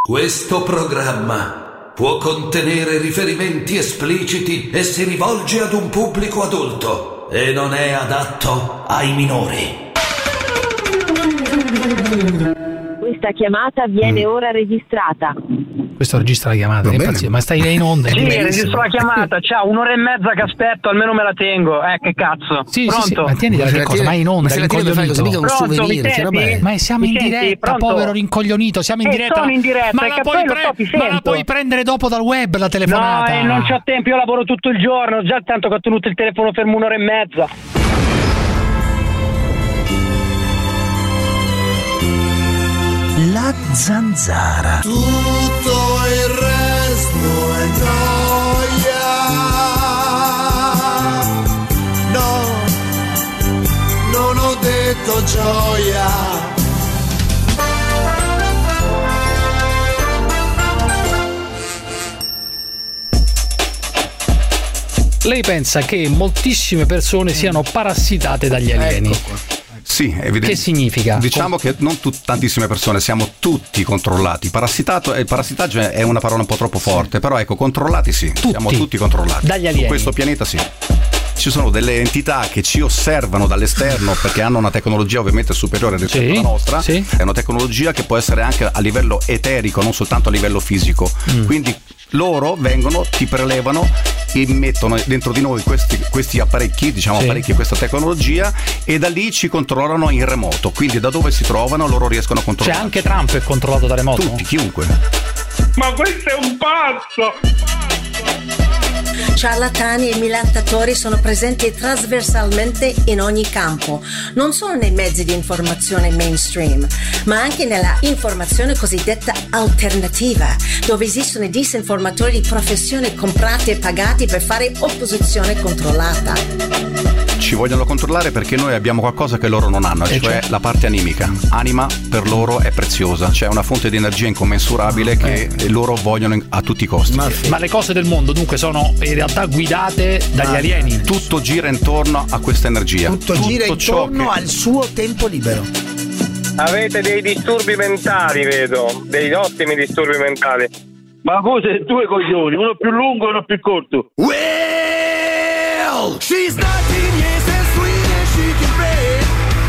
Questo programma può contenere riferimenti espliciti e si rivolge ad un pubblico adulto e non è adatto ai minori. Questa chiamata viene ora registrata. Questo registra la chiamata, ma stai in onda? Sì, registro la chiamata, ciao, 1 ora e mezza che aspetto, almeno me la tengo. Che cazzo? Sì, pronto? sì, ma tieni che cosa? Ma è in onda, rincoglionito. Pronto, mi senti? Ma siamo in diretta, povero rincoglionito, siamo in diretta. Sono in diretta, ma la puoi prendere dopo dal web la telefonata? No, non c'ho tempo, io lavoro tutto il giorno, già tanto che ho tenuto il telefono fermo 1 ora e mezza. La zanzara. Tutto il resto è gioia. No, non ho detto gioia. Lei pensa che moltissime persone siano parassitate dagli alieni? Ecco qua. Sì, evidente. Che significa? Diciamo che non tantissime persone, siamo tutti controllati. Parassitaggio è una parola un po' troppo forte, però ecco, controllati sì, siamo tutti controllati. Dagli alieni. Su questo pianeta sì. Ci sono delle entità che ci osservano dall'esterno perché hanno una tecnologia ovviamente superiore rispetto alla nostra. È una tecnologia che può essere anche a livello eterico, non soltanto a livello fisico. Quindi loro vengono, ti prelevano e mettono dentro di noi questi apparecchi, apparecchi, questa tecnologia, e da lì ci controllano in remoto. Quindi da dove si trovano loro riescono a controllare. C'è anche Trump è controllato da remoto? Tutti, chiunque. Ma questo è un pazzo! Ciarlatani e milantatori sono presenti trasversalmente in ogni campo, non solo nei mezzi di informazione mainstream, ma anche nella informazione cosiddetta alternativa, dove esistono i disinformatori di professione comprati e pagati per fare opposizione controllata. Ci vogliono controllare perché noi abbiamo qualcosa che loro non hanno, cioè la parte animica. Anima per loro è preziosa, c'è una fonte di energia incommensurabile che loro vogliono a tutti i costi. Ma le cose del mondo dunque sono in realtà guidate dagli alieni? Tutto gira intorno a questa energia. Tutto gira intorno al suo tempo libero. Avete dei disturbi mentali, vedo, degli ottimi disturbi mentali. Ma cosa? 2 coglioni, uno più lungo e uno più corto. Well, she's 19 years as sweet as she can be.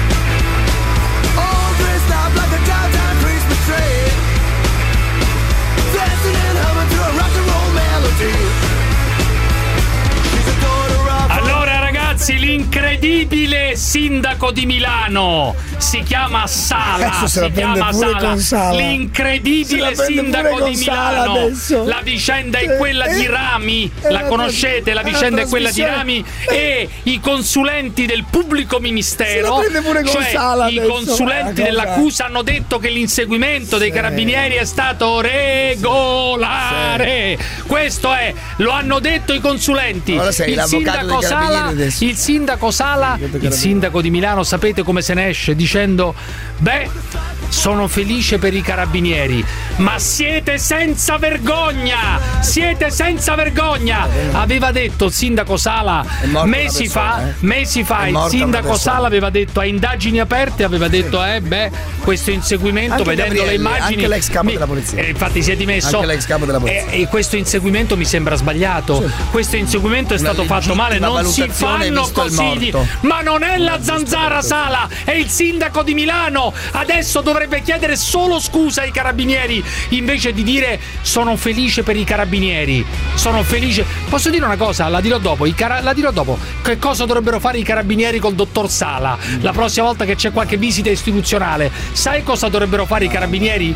All dressed up like a downtown Christmas tree. Dancing and humming to a rock and roll melody. She's a daughter of... Allora ragazzi, l'incredibile sindaco di Milano si chiama Sala. Si chiama Sala. L'incredibile sindaco di Milano. La vicenda è quella di Rami. La conoscete? La vicenda è quella di Rami e i consulenti del pubblico ministero, cioè i consulenti dell'accusa, hanno detto che l'inseguimento dei carabinieri è stato regolare. Questo è, lo hanno detto i consulenti. Il sindaco Sala, il sindaco di Milano, sapete come se ne esce? Dicendo: beh, sono felice per i carabinieri, ma siete senza vergogna! Siete senza vergogna! Aveva detto il sindaco Sala mesi fa, il sindaco Sala aveva detto a indagini aperte, aveva detto questo inseguimento, anche vedendo le immagini, anche l'ex capo della polizia, infatti si è dimesso, anche l'ex capo della polizia, e questo inseguimento mi sembra sbagliato. Questo inseguimento è stato fatto male, non si fanno consigli. Ma non è la zanzara Sala, è il sindaco di Milano. Adesso dovrebbe chiedere solo scusa ai carabinieri invece di dire sono felice per i carabinieri. Sono felice. Posso dire una cosa? La dirò dopo. Che cosa dovrebbero fare i carabinieri col dottor Sala la prossima volta che c'è qualche visita istituzionale? Sai cosa dovrebbero fare i carabinieri?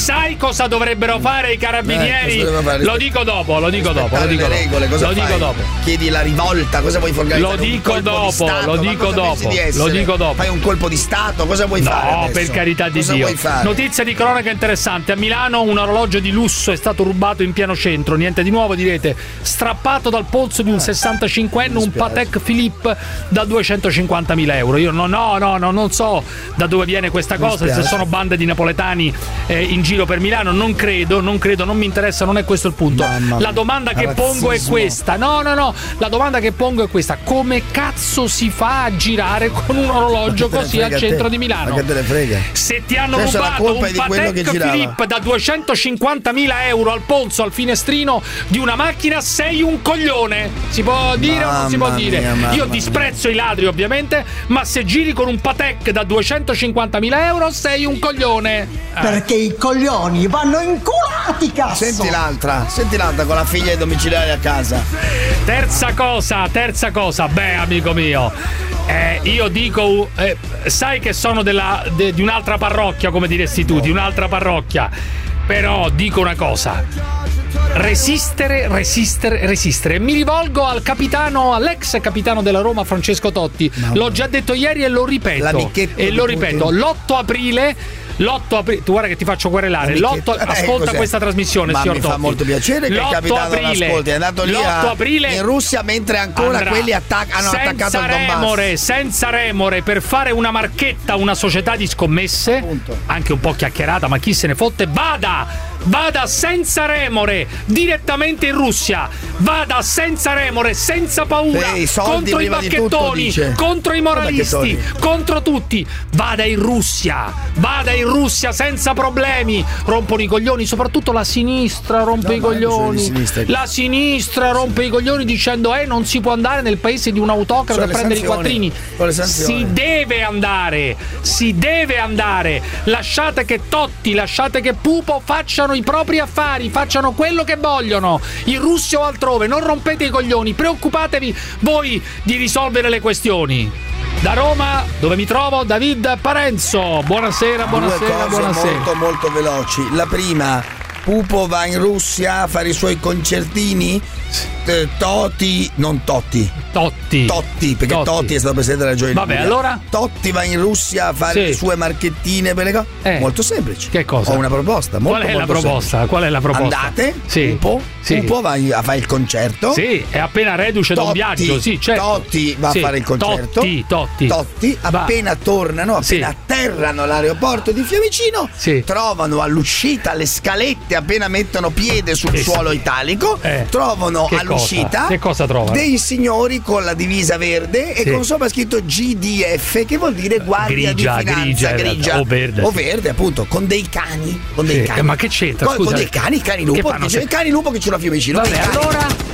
Lo dico dopo. Chiedi la rivolta, cosa vuoi fare? Lo dico dopo. Fai un colpo di stato, cosa vuoi fare? No, per carità di Dio. Notizia di cronaca interessante: a Milano un orologio di lusso è stato rubato in pieno centro. Niente di nuovo, direte. Strappato dal polso di un 65enne un Patek Philippe da 250.000 euro. Io non so da dove viene questa cosa, se sono bande di napoletani in giro per Milano, non credo, non mi interessa, non è questo il punto. La domanda che pongo è questa. No, la domanda che pongo è questa: come cazzo si fa a girare con un orologio così al centro di Milano? Ma che te ne frega? Se ti hanno rubato un Patek Philippe da 250.000 euro al polso, al finestrino di una macchina, sei un coglione. Si può dire o non si può dire? Io disprezzo i ladri ovviamente, ma se giri con un Patek da 250.000 euro sei un coglione. Perché i coglioni vanno inculati, cazzo. Senti l'altra con la figlia ai domiciliari a casa. Terza cosa, beh, amico mio, io dico, sai che sono di un'altra parrocchia, come diresti tu, di un'altra parrocchia, però dico una cosa: resistere. Mi rivolgo all'ex capitano della Roma, Francesco Totti. L'ho già detto ieri e lo ripeto. L'8 aprile. Tu guarda che ti faccio querelare. Ascolta questa trasmissione, signor Totti. Mi fa molto piacere che il capitano l'ascolti. È andato lì in Russia mentre ancora quelli hanno attaccato il Donbass. Senza remore, per fare una marchetta, una società di scommesse, anche un po' chiacchierata, ma chi se ne fotte, vada senza remore direttamente in Russia, vada senza remore, senza paura, contro i bacchettoni, contro i moralisti, contro tutti. Vada in Russia senza problemi. Rompono i coglioni, soprattutto la sinistra rompe i coglioni. La sinistra rompe i coglioni dicendo non si può andare nel paese di un autocrate a prendere i quattrini. Si deve andare. Lasciate che Totti, lasciate che Pupo facciano i propri affari, facciano quello che vogliono, in Russia o altrove. Non rompete i coglioni, preoccupatevi voi di risolvere le questioni. Da Roma, dove mi trovo, David Parenzo. Buonasera. Molto molto veloci. La prima: Pupo va in Russia a fare i suoi concertini. Totti, perché Totti è stato presidente della Regione. Vabbè, allora Totti va in Russia a fare le sue marchettine per le cose. Molto semplice. Che cosa? Ho una proposta. Qual è la proposta? Andate. Pupo va a fare il concerto. Sì, è appena reduce da un viaggio. Sì, certo. Totti va a fare il concerto. Totti appena tornano, appena atterrano all'aeroporto di Fiumicino, trovano all'uscita le scalette, appena mettono piede sul suolo italico, trovano all'uscita che cosa trovano? Dei signori con la divisa verde e con sopra scritto GDF, che vuol dire Guardia di Finanza grigia o verde, appunto, con dei cani. Ma che c'entra? Con dei cani lupo, dice il cane lupo che ce l'ha Fiumicino. Vabbè, allora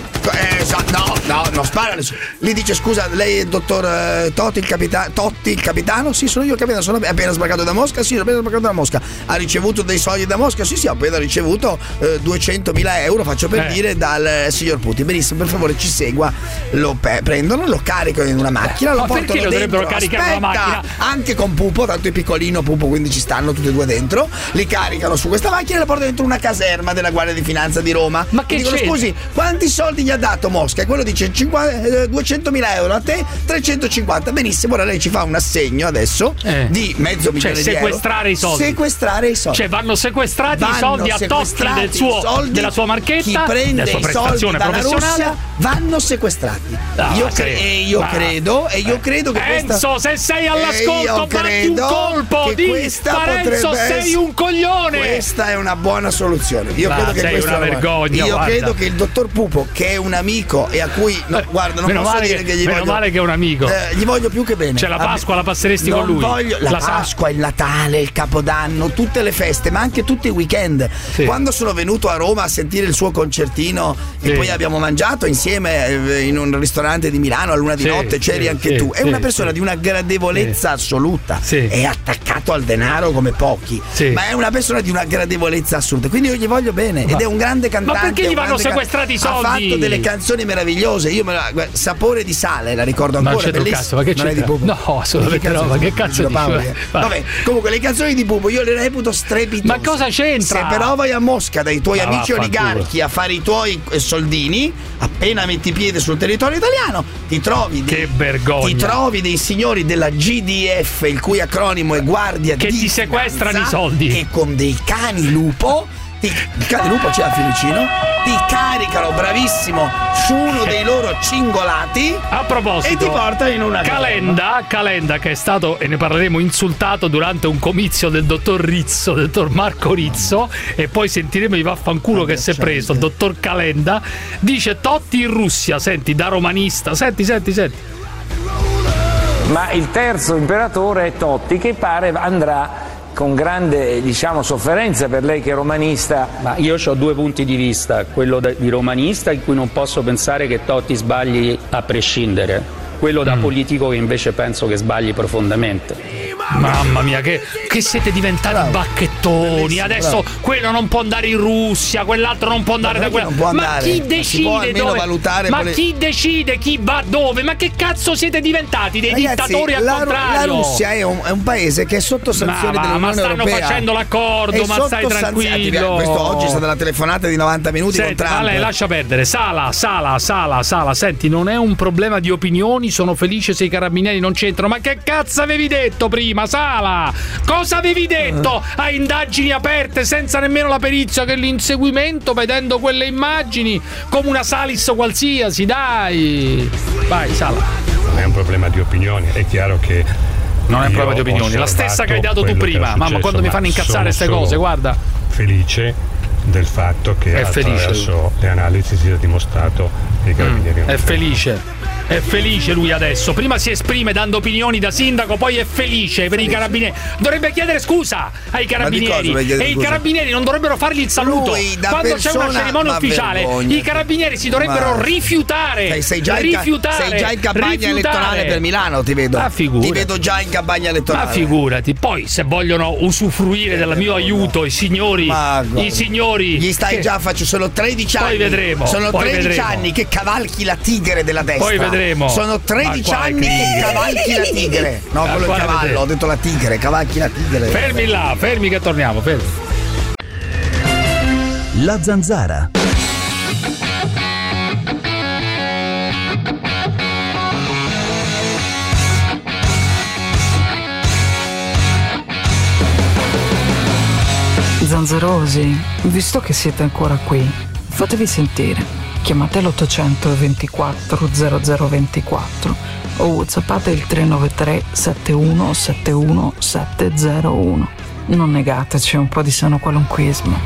no, non spara nessuno. Gli dice: scusa, lei è il dottor Totti il capitano? Sì, sono io il capitano, sono appena sbarcato da Mosca. Sì, sono appena sbarcato da Mosca. Ha ricevuto dei soldi da Mosca? Sì, ho appena ricevuto 200.000 euro, faccio per dire, dal signor Putin. Benissimo, per favore ci segua. Lo prendono, lo caricano in una macchina, lo portano dentro. Dovrebbero caricare una macchina? Anche con Pupo, tanto è piccolino Pupo, quindi ci stanno tutti e due dentro. Li caricano su questa macchina e la portano dentro una caserma della Guardia di Finanza di Roma. Ma che dicono: scusi, quanti soldi gli ha dato Mosca? E quello dice 200.000 euro, a te 350. Benissimo, ora lei ci fa un assegno adesso di mezzo milione di euro. Sequestrare i soldi. Cioè vanno sequestrati i soldi a Totti della sua marchetta. Chi prende i soldi dalla Russia vanno sequestrati. Io credo che Enzo, se sei all'ascolto, fatti un colpo di Parenzo, sei un coglione. Questa è una buona soluzione. Io credo che sei una vergogna. Io credo che il dottor Pupo, che è un amico e a cui guarda, non posso dire che gli voglio, male che è un amico, gli voglio più che bene. C'è la Pasqua, la passeresti con lui? La Pasqua, il Natale, il Capodanno, tutte le feste, ma anche tutti i weekend. Quando sono venuto a Roma a sentire il suo concertino e poi abbiamo mangiato insieme in un ristorante di Milano a luna di notte, c'eri anche tu. È una persona di una gradevolezza assoluta, è attaccato al denaro come pochi, ma è una persona di una gradevolezza assoluta, quindi io gli voglio bene ed è un grande cantante. Ma perché gli vanno sequestrati i soldi? Ha fatto delle canzoni meravigliose. Io Sapore di sale, la ricordo ancora. Non c'è un cazzo, ma che c'è? No, assolutamente no, ma che cazzo dici? Vabbè, comunque le canzoni di Pupo io le reputo strepitose. Ma cosa c'entra? Se però vai a Mosca dai tuoi amici oligarchi a fare i tuoi soldini, appena metti piede sul territorio italiano, ti trovi dei signori della GDF, il cui acronimo è Guardia di Finanza, ti sequestrano i soldi, che con dei cani lupo ti cade lupo, c'è a Fiumicino, ti caricano bravissimo su uno dei loro cingolati. A proposito, e ti portano in una Calenda che è stato, e ne parleremo, insultato durante un comizio del dottor Rizzo, del dottor Marco Rizzo, e poi sentiremo i vaffanculo che si è preso il dottor Calenda. Dice Totti in Russia, senti, da romanista, senti. Ma il terzo imperatore è Totti, che pare andrà con grande, sofferenza per lei che è romanista. Ma io ho due punti di vista, quello di romanista, in cui non posso pensare che Totti sbagli a prescindere, quello da politico che invece penso che sbagli profondamente. Mamma mia, che siete diventati bacchettoni. Adesso quello non può andare in Russia, quell'altro non può andare da quella. Ma chi decide dove? Ma chi decide chi va dove? Ma che cazzo siete diventati? Dei dittatori al contrario? La Russia è un paese che è sotto sanzione dell'Unione Europea. Ma stanno facendo l'accordo, ma stai tranquillo. Questo oggi è stata una telefonata di 90 minuti. Senti, con Trump. Vale, lascia perdere. Sala. Senti, non è un problema di opinioni. Sono felice se i carabinieri non c'entrano. Ma che cazzo avevi detto prima? Sala, cosa avevi detto a indagini aperte senza nemmeno la perizia, che l'inseguimento vedendo quelle immagini come una Salis qualsiasi, dai. Vai, Sala. Non è un problema di opinioni, è chiaro che non è un problema di opinioni, la stessa che hai dato tu prima. Mamma, quando mi fanno incazzare queste cose, guarda. Felice del fatto che attraverso le analisi sia dimostrato che i carabinieri È felice lui adesso. Prima si esprime dando opinioni da sindaco, poi è felice per i carabinieri. Dovrebbe chiedere scusa ai carabinieri. E i carabinieri non dovrebbero fargli il saluto. Quando c'è una cerimonia ufficiale, i carabinieri si dovrebbero rifiutare. Sei già in campagna elettorale per Milano, ti vedo. Ti vedo già in campagna elettorale. Ma figurati. Poi se vogliono usufruire del mio aiuto i signori. Gli stai già, sono 13 anni. Poi vedremo. Sono 13 anni che cavalchi la tigre della destra. Poi vedremo. Sono 13 anni che cavalchi la tigre. No, quello è il cavallo, ho detto la tigre, cavalchi la tigre. Fermi là, fermi che torniamo, fermi. La Zanzara. Zanzarosi, visto che siete ancora qui, fatevi sentire. Chiamate l'824 0024 o whatsappate il 393 7171 701. Non negateci un po' di sano qualunquismo.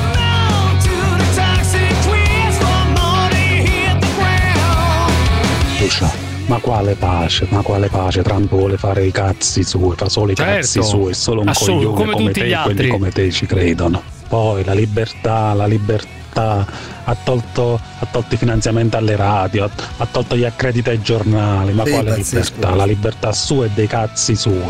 Ma quale pace? Trump vuole fare i cazzi suoi, fa solo i cazzi suoi, solo un coglione come te e quelli come te ci credono. Poi la libertà ha tolto i finanziamenti alle radio, ha tolto gli accrediti ai giornali, ma quale libertà? La libertà sua e dei cazzi suoi.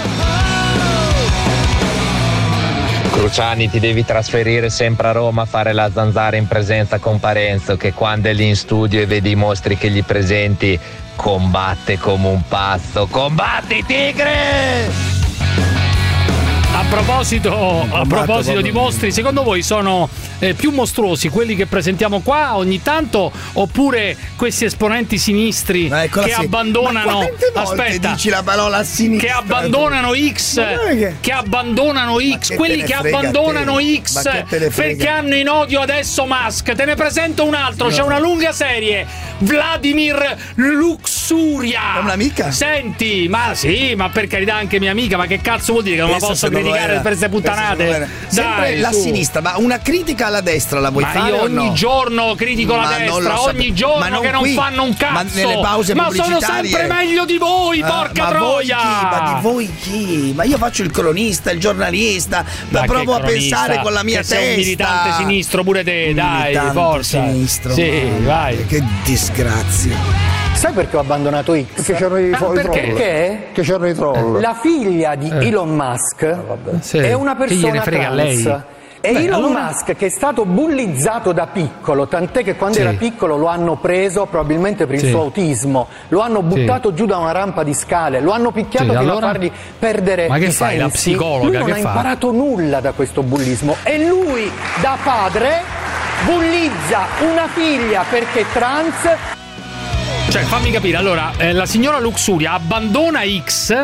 Cruciani, ti devi trasferire sempre a Roma a fare la zanzara in presenza con Parenzo, che quando è lì in studio e vedi i mostri che gli presenti combatte come un pazzo. Combatti, tigre! A proposito di mostri, secondo voi sono più mostruosi quelli che presentiamo qua ogni tanto, oppure questi esponenti sinistri che abbandonano, aspetta, dici la parola sinistra, che abbandonano X, quelli che abbandonano X perché hanno in odio adesso Musk? Te ne presento un altro, c'è una lunga serie, Vladimir Luxuria. È un'amica? Senti, ma sì, ma per carità anche mia amica, ma che cazzo vuol dire che non la posso criticare per queste puttanate? Sempre la sinistra, ma una critica alla destra la vuoi fare? Io ogni giorno critico la destra, ogni giorno che non fanno un cazzo. Ma nelle pause pubblicitarie. Sono sempre meglio di voi, porca troia! Ma di voi chi? Ma io faccio il cronista, il giornalista, provo a pensare con la mia testa. Sei un militante sinistro pure te, dai, forza. Sinistro, sì, vai. Che disgrazia. Sai perché ho abbandonato X? Perché c'erano i troll. Perché? Che c'erano i troll. La figlia di Elon Musk è una persona trans. Lei? E Elon Musk, che è stato bullizzato da piccolo, tant'è che quando era piccolo lo hanno preso probabilmente per il suo autismo, lo hanno buttato giù da una rampa di scale, lo hanno picchiato fino a fargli perdere i sensi. Ma che fai, la psicologa? Lui non ha imparato nulla da questo bullismo e lui da padre bullizza una figlia perché trans. Cioè, fammi capire, allora, la signora Luxuria abbandona X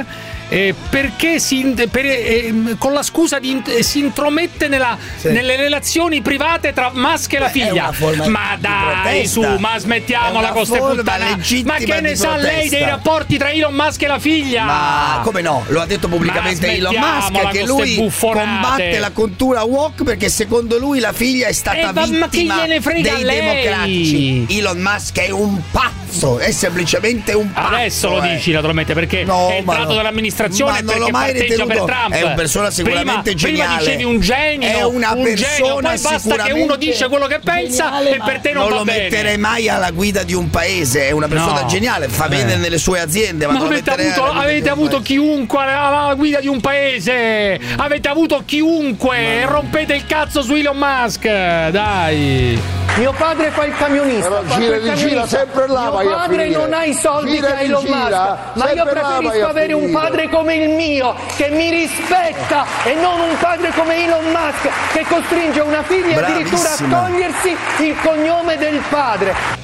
perché con la scusa si intromette nelle relazioni private tra Musk e la figlia. Ma dai, su, ma smettiamola con queste puttanate. Ma che ne sa lei dei rapporti tra Elon Musk e la figlia? Ma come no? Lo ha detto pubblicamente Elon Musk, che lui combatte la cultura woke perché secondo lui la figlia è stata vittima dei democratici. Elon Musk è un pazzo, è semplicemente un pazzo. Adesso lo dici naturalmente perché è entrato dall'amministrazione e perché parteggia per Trump. È una persona sicuramente geniale. Prima dicevi un genio, è una persona poi basta che uno dice quello che pensa e per te non va lo bene. metterei mai alla guida di un paese, è una persona geniale, fa bene nelle sue aziende, ma avete avuto chiunque alla guida di un paese, avete avuto chiunque e rompete il cazzo su Elon Musk, dai. Mio padre fa il camionista, gira sempre là. Mio padre non ha i soldi che ha Elon Musk, ma io preferisco avere un padre come il mio che mi rispetta e non un padre come Elon Musk che costringe una figlia addirittura a togliersi il cognome del padre.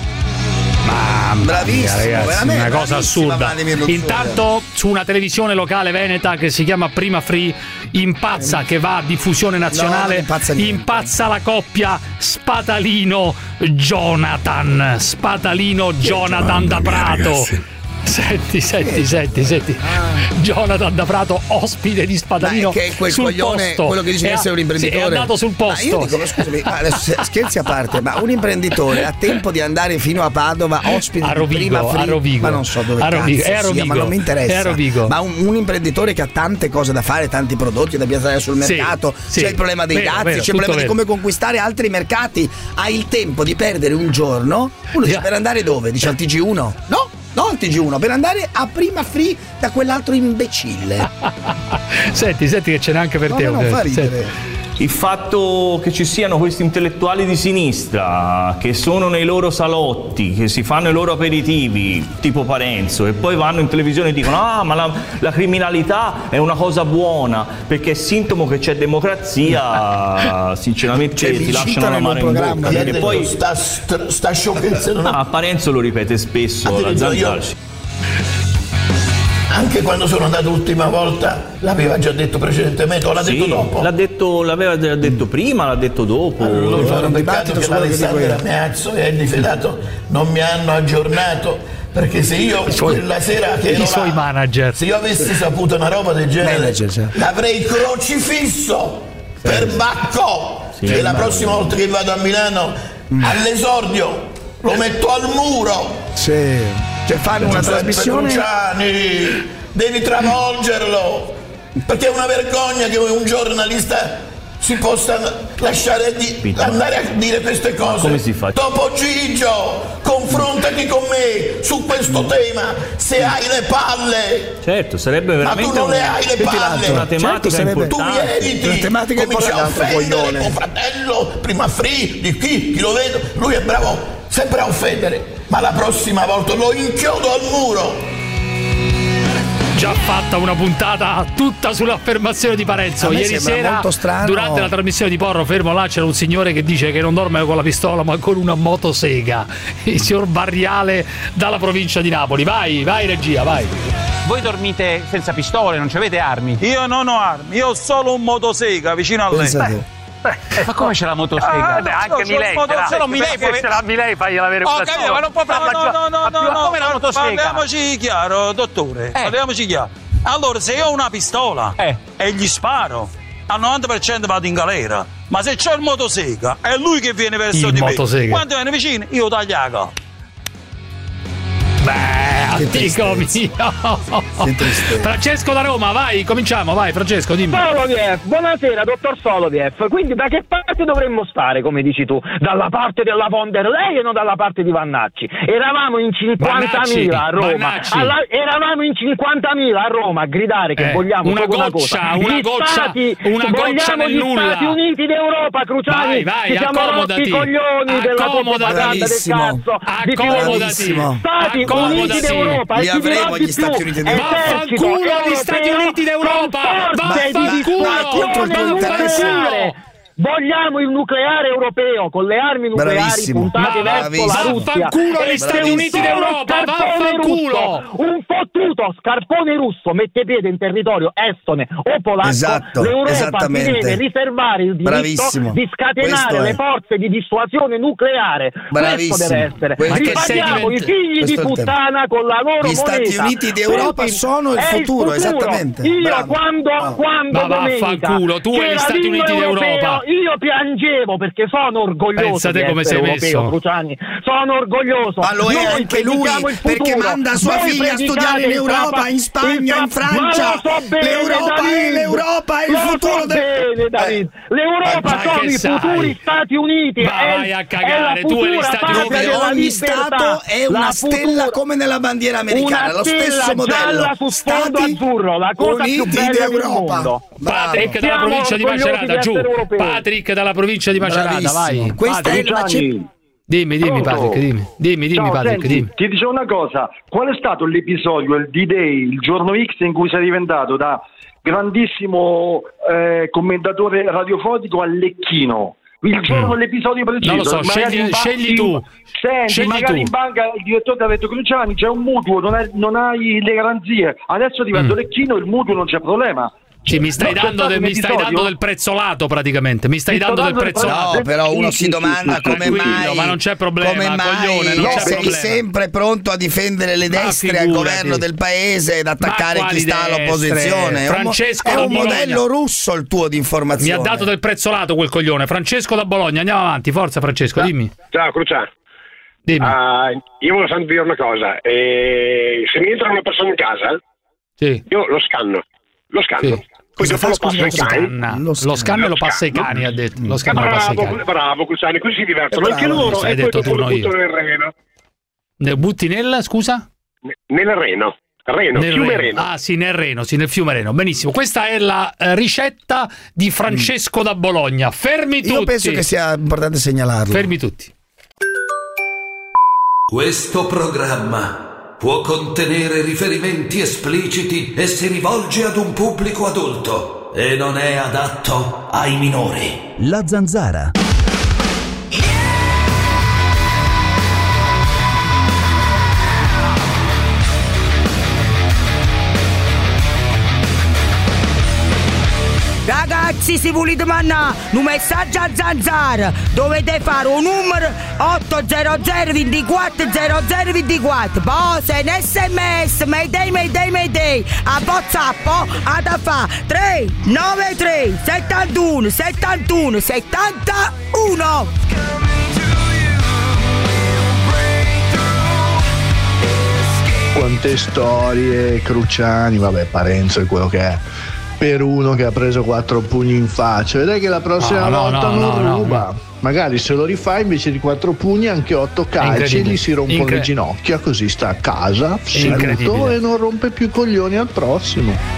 Bravissimo, ragazzi, una cosa assurda. Intanto su una televisione locale veneta che si chiama Prima Free impazza, che va a diffusione nazionale, impazza la coppia Spatalino Jonathan da Prato. Ragazzi. Senti. Jonathan da Prato, ospite di Spatalino. Che è quel coglione, posto. quello che dice di essere un imprenditore. È andato sul posto. Io dico, scusami, adesso, scherzi a parte, ma un imprenditore ha tempo di andare fino a Padova, ospite a Rovigo, di Prima Free, a Rovigo. ma non so dove sia, ma non mi interessa. È a Rovigo. Ma un imprenditore che ha tante cose da fare, tanti prodotti da piazzare sul mercato, c'è il problema dei dazi, c'è il problema di come conquistare altri mercati. Ha il tempo di perdere un giorno. Uno dice, per andare dove? Dice al TG1? No, al TG1, per andare a Prima Free da quell'altro imbecille. Senti che ce n'è anche per te. Non fa ridere. Il fatto che ci siano questi intellettuali di sinistra che sono nei loro salotti, che si fanno i loro aperitivi, tipo Parenzo, e poi vanno in televisione e dicono ma la criminalità è una cosa buona perché è sintomo che c'è democrazia, sinceramente ti lasciano la mano in bocca. Perché poi sta sciocchezza Parenzo lo ripete spesso, la Zanzara. Anche quando sono andato l'ultima volta l'aveva già detto precedentemente o l'ha detto dopo? L'aveva detto prima, l'ha detto dopo. Allora, peccato che l'Alessandra Meazzo e Eddie Fedato non mi hanno aggiornato, perché se io quella sera che ero suoi manager, se io avessi saputo una roba del genere l'avrei crocifisso per Bacco, e la prossima volta che vado a Milano all'esordio lo metto al muro. Cioè fanno una trasmissione. Cruciani, devi travolgerlo, perché è una vergogna che un giornalista si possa lasciare andare a dire queste cose. Come si fa? Dopo Gigio, confrontati con me su questo tema, se hai le palle. Certo, sarebbe veramente. Ma tu non le hai le palle. Una tematica importante. Tu eviti, cominci a offendere tuo fratello, Prima Free, di chi lo vedo, lui è bravo sempre a offendere, ma la prossima volta lo inchiodo al muro. Già fatta una puntata tutta sull'affermazione di Parenzo. Ieri sera, durante la trasmissione di Porro, fermo là, c'era un signore che dice che non dorme con la pistola ma con una motosega. Il signor Barriale dalla provincia di Napoli. Vai regia, vai. Voi dormite senza pistole, non avete armi? Io non ho armi, io ho solo un motosega vicino a lei. Ma come c'è la motosega? Anche Milei se la Milei fagliela avere una sola. Ma non può no, come la motosega? Parliamoci chiaro, dottore, parliamoci chiaro. Allora, se io ho una pistola e gli sparo, al 90% vado in galera. Ma se c'ho il motosega, è lui che viene verso di me. Quando viene vicino, io taglio la coda. Amico mio. Francesco da Roma, vai, cominciamo, vai Francesco, dimmi. Soloviev, buonasera dottor Soloviev. Quindi da che parte dovremmo stare, come dici tu? Dalla parte della von der Leyen o dalla parte di Vannacci? Eravamo in 50.000 a Roma. Eravamo in 50.000 a Roma a gridare che vogliamo una goccia nel nulla. Gli Stati Uniti d'Europa, Cruciani. Vai, siamo rotti coglioni della propaganda del cazzo. Accomodati. Uniti d'Europa, li avremo gli Stati Uniti d'Europa. Vaffanculo gli Stati Uniti d'Europa. Vaffanculo. Vogliamo il nucleare europeo con le armi nucleari puntate verso la Russia. Vaffanculo agli Stati Uniti d'Europa, vaffanculo! Un fottuto scarpone russo mette piede in territorio estone o polacco. L'Europa deve riservare il diritto di scatenare le forze di dissuasione nucleare. Questo deve essere. Ripaghiamo i figli di puttana con la loro moneta. Gli Stati Uniti d'Europa sono il futuro, esattamente. Io quando domenica tu e gli Stati Uniti d'Europa. Io piangevo perché sono orgoglioso. Pensate come sei messo, Cruciani. Sono orgoglioso. Ma lo è anche lui, perché manda sua figlia a studiare in Europa, in Spagna, in Francia. L'Europa è il futuro bene, David. L'Europa sono i futuri Stati Uniti. Vai a cagare, tu e gli Stati Uniti. Ogni Stato è una stella come nella bandiera americana, lo stesso modello. Stati azzurro, la cosa più bella d'Europa. Patrick dalla provincia di Macerata, giù. Patrick dalla provincia di Macerata, vai. Questa è la Dimmi Patrick, dimmi Ciao, Patrick, senti, dimmi. Ti dicevo una cosa, qual è stato l'episodio, il D-Day, il giorno X in cui sei diventato da grandissimo commentatore radiofonico a Lecchino? Il giorno l'episodio preciso. Non lo so, scegli tu. Senti, magari in banca il direttore ti ha detto Cruciani c'è un mutuo, non hai le garanzie, adesso divento Lecchino, il mutuo non c'è problema. Sì, mi stai dando del prezzolato praticamente. Mi stai dando del prezzolato. No, però uno si domanda come mai. Ma non c'è problema, coglione, non c'è sei problema. sempre pronto a difendere le destre al governo del paese ed attaccare chi sta all'opposizione. Francesco è un modello russo il tuo di informazione. Mi ha dato del prezzolato quel coglione. Francesco da Bologna, andiamo avanti, forza Francesco, dimmi. Ciao Cruciani. Dimmi. Io volevo dire una cosa. Se mi entra una persona in casa, io lo scanno. Sì. Lo scanno lo passa ai cani, ha detto. Lo scanno lo passa ai cani. Bravo Cruciani, così si divertono anche loro. Hai detto tu, non io. Nel Reno. Ne butti scusa? Nel Reno. Fiume Reno. Ah sì, nel Reno, nel fiume Reno. Benissimo, questa è la ricetta di Francesco da Bologna. Fermi tutti. Io penso che sia importante segnalarlo. Fermi tutti. Questo programma può contenere riferimenti espliciti e si rivolge ad un pubblico adulto e non è adatto ai minori. La Zanzara. Ragazzi, se volete mandare un messaggio a Zanzara dovete fare un numero 800 24 0024. Poi se in SMS Mayday a WhatsApp ad fa 393 71 71 71. Quante storie, Cruciani, vabbè, Parenzo è quello che è. Per uno che ha preso 4 pugni in faccia, vedrai che la prossima volta non ruba. Magari se lo rifà invece di 4 pugni anche 8 calci e gli si rompono le ginocchia, così sta a casa seduto e non rompe più i coglioni al prossimo.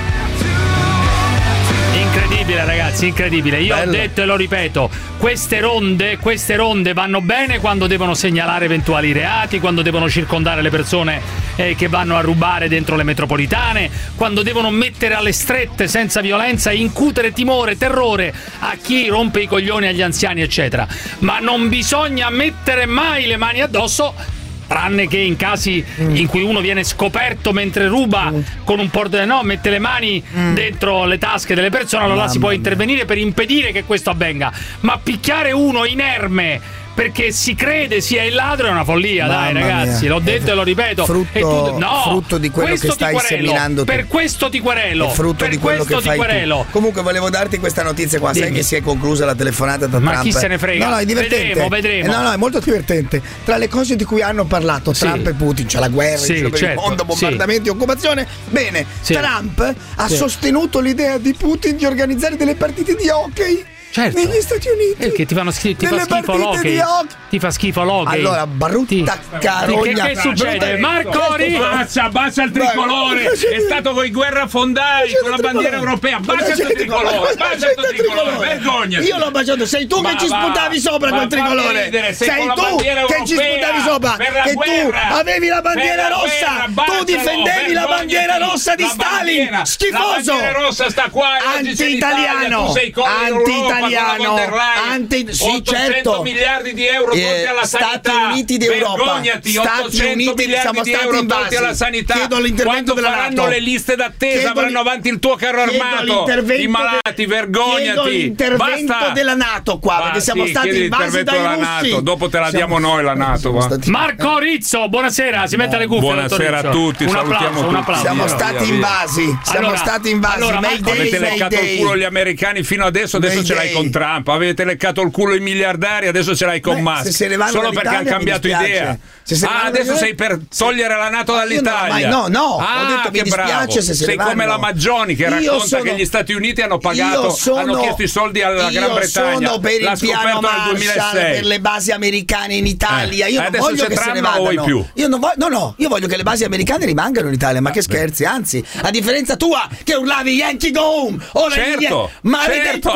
Incredibile ragazzi, incredibile. Io ho detto e lo ripeto, queste ronde vanno bene quando devono segnalare eventuali reati, quando devono circondare le persone che vanno a rubare dentro le metropolitane, quando devono mettere alle strette senza violenza e incutere timore, terrore a chi rompe i coglioni agli anziani eccetera. Ma non bisogna mettere mai le mani addosso, tranne che in casi in cui uno viene scoperto mentre ruba con un mette le mani dentro le tasche delle persone, allora si può intervenire per impedire che questo avvenga. Ma picchiare uno inerme perché si crede sia il ladro è una follia, dai ragazzi, l'ho detto e lo ripeto. Frutto di quello che stai seminando tu. Per questo ti querelo. È frutto di quello che fai tu. Comunque volevo darti questa notizia qua. Sai che si è conclusa la telefonata tra Trump. Ma chi se ne frega? No, è divertente. Vedremo. No, è molto divertente. Tra le cose di cui hanno parlato Trump e Putin, c'è la guerra in giro per il mondo, bombardamenti, occupazione. Bene, Trump ha sostenuto l'idea di Putin di organizzare delle partite di hockey. Certo. Negli Stati Uniti. Perché ti fa schifo l'hockey. Ti fa schifo l'hockey. Allora, brutta carogna. Che succede? Marco Bacia il tricolore. È stato con i guerrafondai, con la bandiera europea. Bacia il tricolore. Vergogna. Io l'ho baciato. Sei tu che ci sputavi sopra quel tricolore. Sei tu che ci sputavi sopra. Che tu avevi la bandiera rossa. Tu difendevi la bandiera rossa di Stalin. Schifoso. La bandiera rossa sta qua. Anti-italiano. Tu sei con italiano. Sì, 800 certo. miliardi di euro tolti alla sanità. Stati Uniti d'Europa. Vergognati, Stati 800 Uniti miliardi di euro tolti alla sanità. Chiedo l'intervento Quando della faranno NATO. le liste d'attesa avranno avanti il tuo carro armato. I malati, vergognati. Chiedo l'intervento Basta. della NATO qua, perché siamo stati invasi dai russi. NATO. Dopo te la diamo noi la NATO. Marco Rizzo, buonasera, si mette le cuffie. Buonasera a tutti, salutiamo tutti. Siamo stati invasi. Siamo stati invasi. Avete leccato il culo gli americani fino adesso ce l'hai con Trump. Avete leccato il culo i miliardari, adesso ce l'hai con Musk. Solo perché hanno cambiato idea. Adesso sei per togliere la NATO dall'Italia. No, ho detto mi dispiace se se ne vanno. Sei come la Maggioni che racconta che gli Stati Uniti hanno pagato, hanno chiesto i soldi alla Gran Bretagna. Sono per il piano Marshall, per le basi americane in Italia. Io non voglio che se ne vadano. Io voglio che le basi americane rimangano in Italia, ma che scherzi, anzi, a differenza tua che urlavi Yankee go home. Maledetto,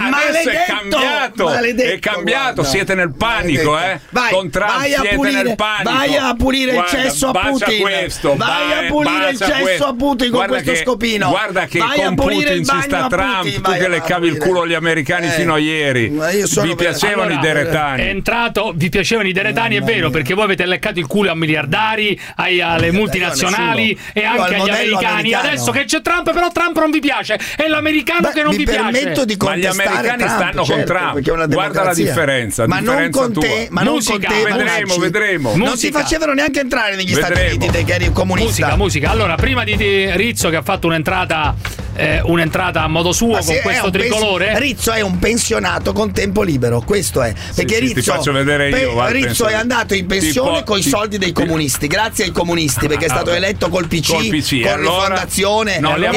è cambiato, siete nel panico, con Trump siete nel panico. Vai a pulire il cesso a Putin. Vai a pulire il cesso a Putin con questo scopino. Guarda che con Putin si sta Trump, tu che leccavi il culo agli americani fino a ieri. Vi piacevano i deretani. Vi piacevano i deretani, è vero, perché voi avete leccato il culo a miliardari, alle multinazionali e anche agli americani. Adesso che c'è Trump, però Trump non vi piace. È l'americano che non vi piace. Ma gli americani stanno con Trump. Guarda la differenza. Ma non con te, vedremo. Non ti facevano neanche entrare negli Stati Uniti che eri comunista. Musica. Allora, prima di Rizzo che ha fatto un'entrata a modo suo con questo tricolore. Rizzo è un pensionato con tempo libero, questo è. Perché Rizzo, ti faccio vedere io, Rizzo è andato in pensione con i soldi dei comunisti, grazie ai comunisti, perché è stato eletto col PC, con Rifondazione.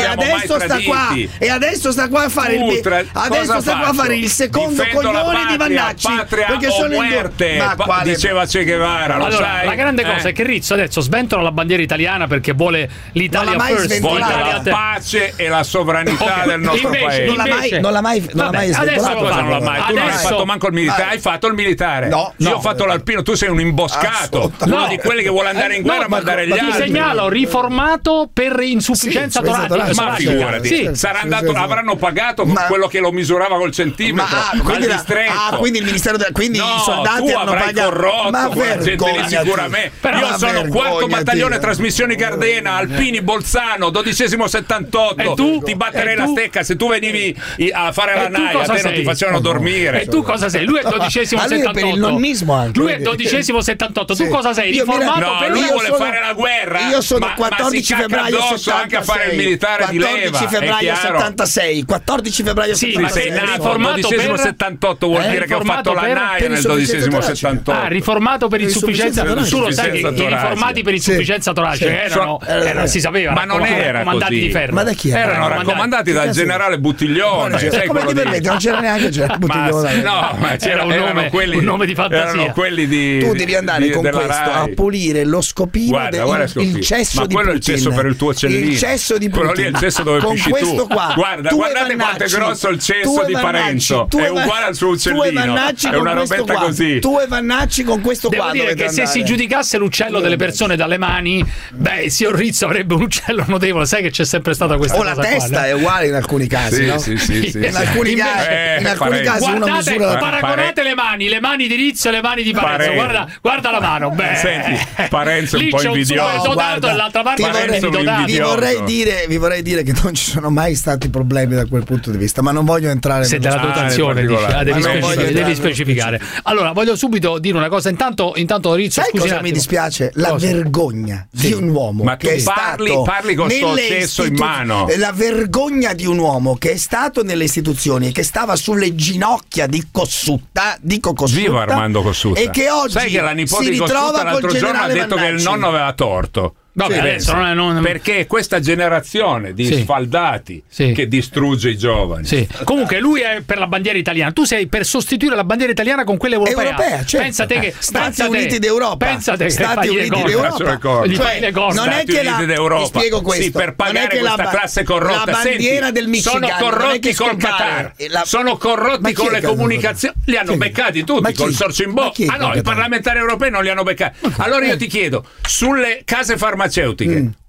E adesso sta qua a fare il secondo coglione di Vannacci. Perché sono diceva Che Guevara. Allora, la grande cosa è che Rizzo adesso sventola la bandiera italiana perché vuole l'Italia first, vuole la pace e la sovranità del nostro paese. Non l'ha mai sventolato. Tu non hai fatto manco il militare. Hai fatto il militare. Io ho fatto l'alpino. Tu sei un imboscato, uno di quelli che vuole andare in guerra a mandare gli altri. Ti segnalo riformato per insufficienza toracica. Ma figurati, avranno pagato quello che lo misurava col centimetro. Quindi il ministero quindi i soldati hanno pagato. Ma vergogna, sicuramente. Io sono 4° battaglione trasmissioni Gardena, Alpini Bolzano, 12° 78. E tu? Ti batterei la stecca se tu venivi a fare la naia, a te non ti facevano dormire. E tu cosa sei? Lui è 12° 78. Per il nonnismo anche. Lui è 12° 78. Tu cosa sei? Riformato per lui vuole fare la guerra. Io sono 14 febbraio 76. Anche a fare il militare di leva. 14 febbraio 76. 14 febbraio 76. Sei nato nel 12° 78, vuol dire che ho fatto la naia nel 12° 78. Riformato per insufficienza. Tu lo sai che i riformati per insufficienza toracica erano si sapeva. Ma non era così. Ma da chi erano raccomandati dal generale Buttiglione. Come ti permetti? Non c'era neanche il generale Buttiglione. No, ma un nome di fantasia. Erano quelli di. Tu devi andare con questo a pulire lo scopino il cesso di Putin. Ma quello è il cesso per il tuo cellino. Il cesso di Putin. Quello lì è il cesso dove pisci tu. Guardate quanto è grosso il cesso di Parenzo. È uguale al suo uccellino. È una robetta così. Tu e Vannacci con questo qua. Devo dire che se si giudicasse l'uccello delle persone dalle mani, il signor Rizzo avrebbe un uccello notevole. Sai che c'è sempre stata questa cosa. O la testa è uguale in alcuni casi, no? Sì. In alcuni casi uno misura. Paragonate le mani di Rizzo e le mani di Parenzo. Guarda la mano. Senti, Parenzo è un po' invidioso. Dall'altra parte vi vorrei dire che non ci sono mai stati problemi da quel punto di vista, ma non voglio entrare se della dotazione devi specificare. Allora, voglio subito dire una cosa. Intanto Rizzo, sai cosa mi dispiace? La vergogna di un uomo che parli con sto cesso in mano. La vergogna di un uomo che è stato nelle istituzioni e che stava sulle ginocchia di Cossutta, Viva Armando Cossutta. E che oggi sai che la nipote di Cossutta l'altro giorno ha detto che il nonno aveva torto. Vabbè, adesso perché questa generazione di sfaldati che distrugge i giovani. Comunque lui è per la bandiera italiana, tu sei per sostituire la bandiera italiana con quella europea. Certo. Pensate che Stati Uniti d'Europa. Pensate Stati Uniti d'Europa. Non è che ti spiego questo. Per pagare questa classe corrotta. La bandiera del Michigan. Sono corrotti col Qatar. Sono corrotti con le comunicazioni. Li hanno beccati tutti col sorcio in bocca. I parlamentari europei non li hanno beccati. Allora io ti chiedo, sulle case farmaceutiche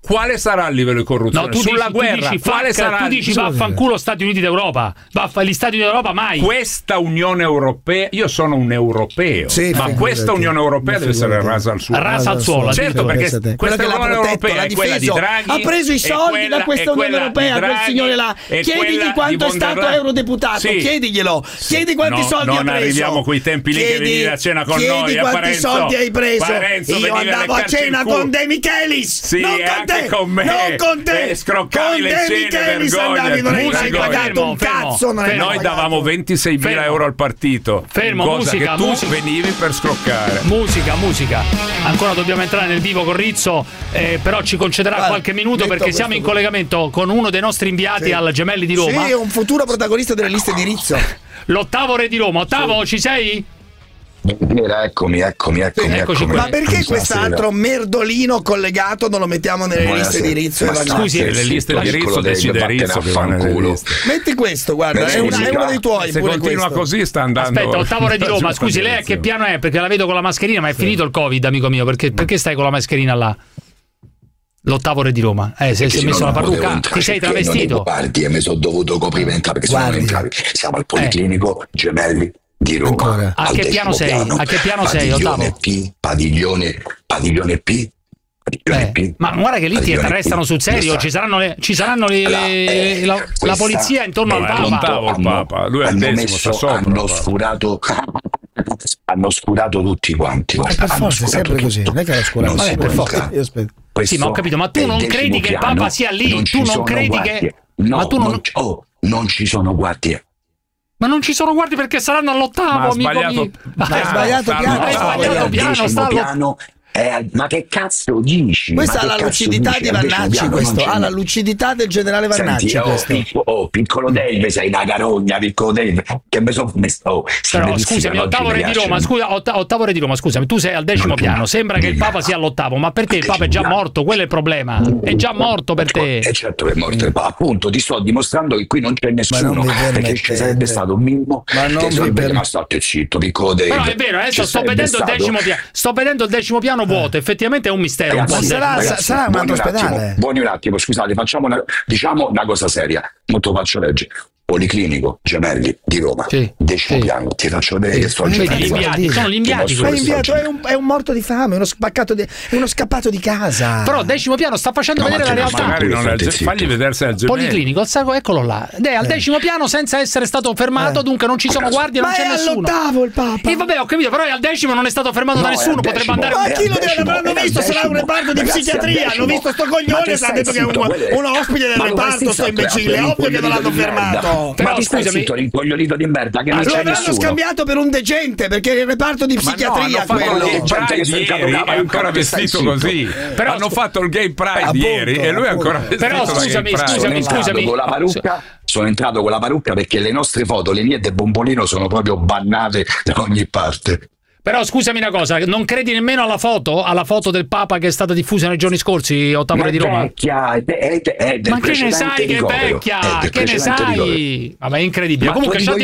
quale sarà il livello di corruzione? Sulla guerra, quale sarà? Tu dici vaffanculo Stati Uniti d'Europa, gli Stati Uniti d'Europa mai. Questa Unione Europea, io sono un europeo, ma questa Unione Europea deve essere rasa al suolo. Rasa al suolo, certo, perché questa Unione Europea è quella di Draghi. Ha preso i soldi da questa Unione Europea, quel signore là. Chiedigli quanto è stato eurodeputato, chiediglielo. Chiedi quanti soldi ha preso. Non arriviamo a quei tempi lì che venivi a cena con noi. Chiedi quanti soldi hai preso. Io andavo a cena con De Michelis, non con te. Con me, non con te, scroccavi le cene, vergogna. Non hai pagato un cazzo. Noi davamo 26.000 euro al partito. Musica, che tu venivi per scroccare. Musica. Ancora dobbiamo entrare nel vivo con Rizzo, però ci concederà qualche minuto perché siamo in collegamento con uno dei nostri inviati al Gemelli di Roma. Sì, un futuro protagonista delle liste di Rizzo. L'Ottavo Re di Roma. Ottavo, ci sei? Eccomi. Ma perché quest'altro merdolino collegato non lo mettiamo nelle liste di Rizzo? Ma scusi, nelle liste di Rizzo decide Rizzo che va nelle liste. Metti questo, guarda, è uno dei tuoi. Se continua così sta andando. Aspetta, Ottavo Re di Roma, scusi, lei a che piano è? Perché la vedo con la mascherina, ma è finito il Covid, amico mio, perché stai con la mascherina là? L'Ottavo Re di Roma, si è messo la parrucca, ti sei travestito? Guardi, e mi sono dovuto coprire in capo, perché se non entravi. Siamo al Policlinico Gemelli di Roma. A che piano sei? A che piano sei, Ottavo? Padiglione P. Ma guarda che lì ti arrestano sul serio, ci saranno la polizia intorno al Papa. Lui è il decimo, sta sopra. Hanno oscurato tutti quanti. Per forza, è sempre così. Non è che l'ha oscurato. Per forza. Io aspetto. Sì, ma ho capito, ma tu non credi che il Papa sia lì? Tu non credi che... No, non ci sono guardie. Ma non ci sono guardie perché saranno all'ottavo, amico mio. Hai sbagliato piano. Ma che cazzo dici? Questa ha la lucidità di Vannacci, questo ha la lucidità del generale Vannacci. Piccolo Dave, sei una carogna, piccolo Dave, che mi sono messo. Però scusami, Ottavo Re di Roma, scusami, tu sei al 10° piano, sembra che il Papa sia all'8°, ma per te il Papa è già morto, quello è il problema. È già morto per te. E certo che è morto il Papa, appunto, ti sto dimostrando che qui non c'è nessuno, perché ci sarebbe stato un minimo che sarebbe rimasto zitto, piccolo Dave. Però è vero, adesso sto vedendo il 10° piano vuoto, effettivamente è un mistero. Sarà un altro ospedale. Buoni un attimo, scusate, facciamo una cosa seria, molto faccio leggere. Policlinico Gemelli di Roma, 10° piano. Ti faccio vedere che sto sono gli inviati. È un morto di fame, è uno scappato di casa. Però 10° piano sta facendo vedere la realtà. Magari non fagli vedersi al Gemelli. Policlinico, eccolo là. È al 10° piano senza essere stato fermato, dunque non ci sono guardie, non c'è nessuno. Ma è all'8° il Papa. E vabbè, ho capito, però è al 10° non è stato fermato da nessuno, potrebbe andare. Ma chi lo avranno visto? Sarà un reparto di psichiatria. Hanno visto sto coglione e ha detto che è uno ospite del reparto, sto imbecille. Ovvio che non l'hanno fermato. Però scusami, rincoglionito di merda che non c'è nessuno. L'hanno scambiato per un degente perché è il reparto di psichiatria. Ieri è ancora vestito così. Però hanno fatto il Gay Pride ieri e lui è ancora vestito. Però scusami, con la parrucca. Sono entrato con la parrucca perché le nostre foto, le mie del Bombolino, sono proprio bannate da ogni parte. Però scusami una cosa, non credi nemmeno alla foto del Papa che è stata diffusa nei giorni scorsi, Ottavo Re di Roma? Ma che ne sai che è vecchia? Che ne sai? Vabbè, è incredibile. Comunque ci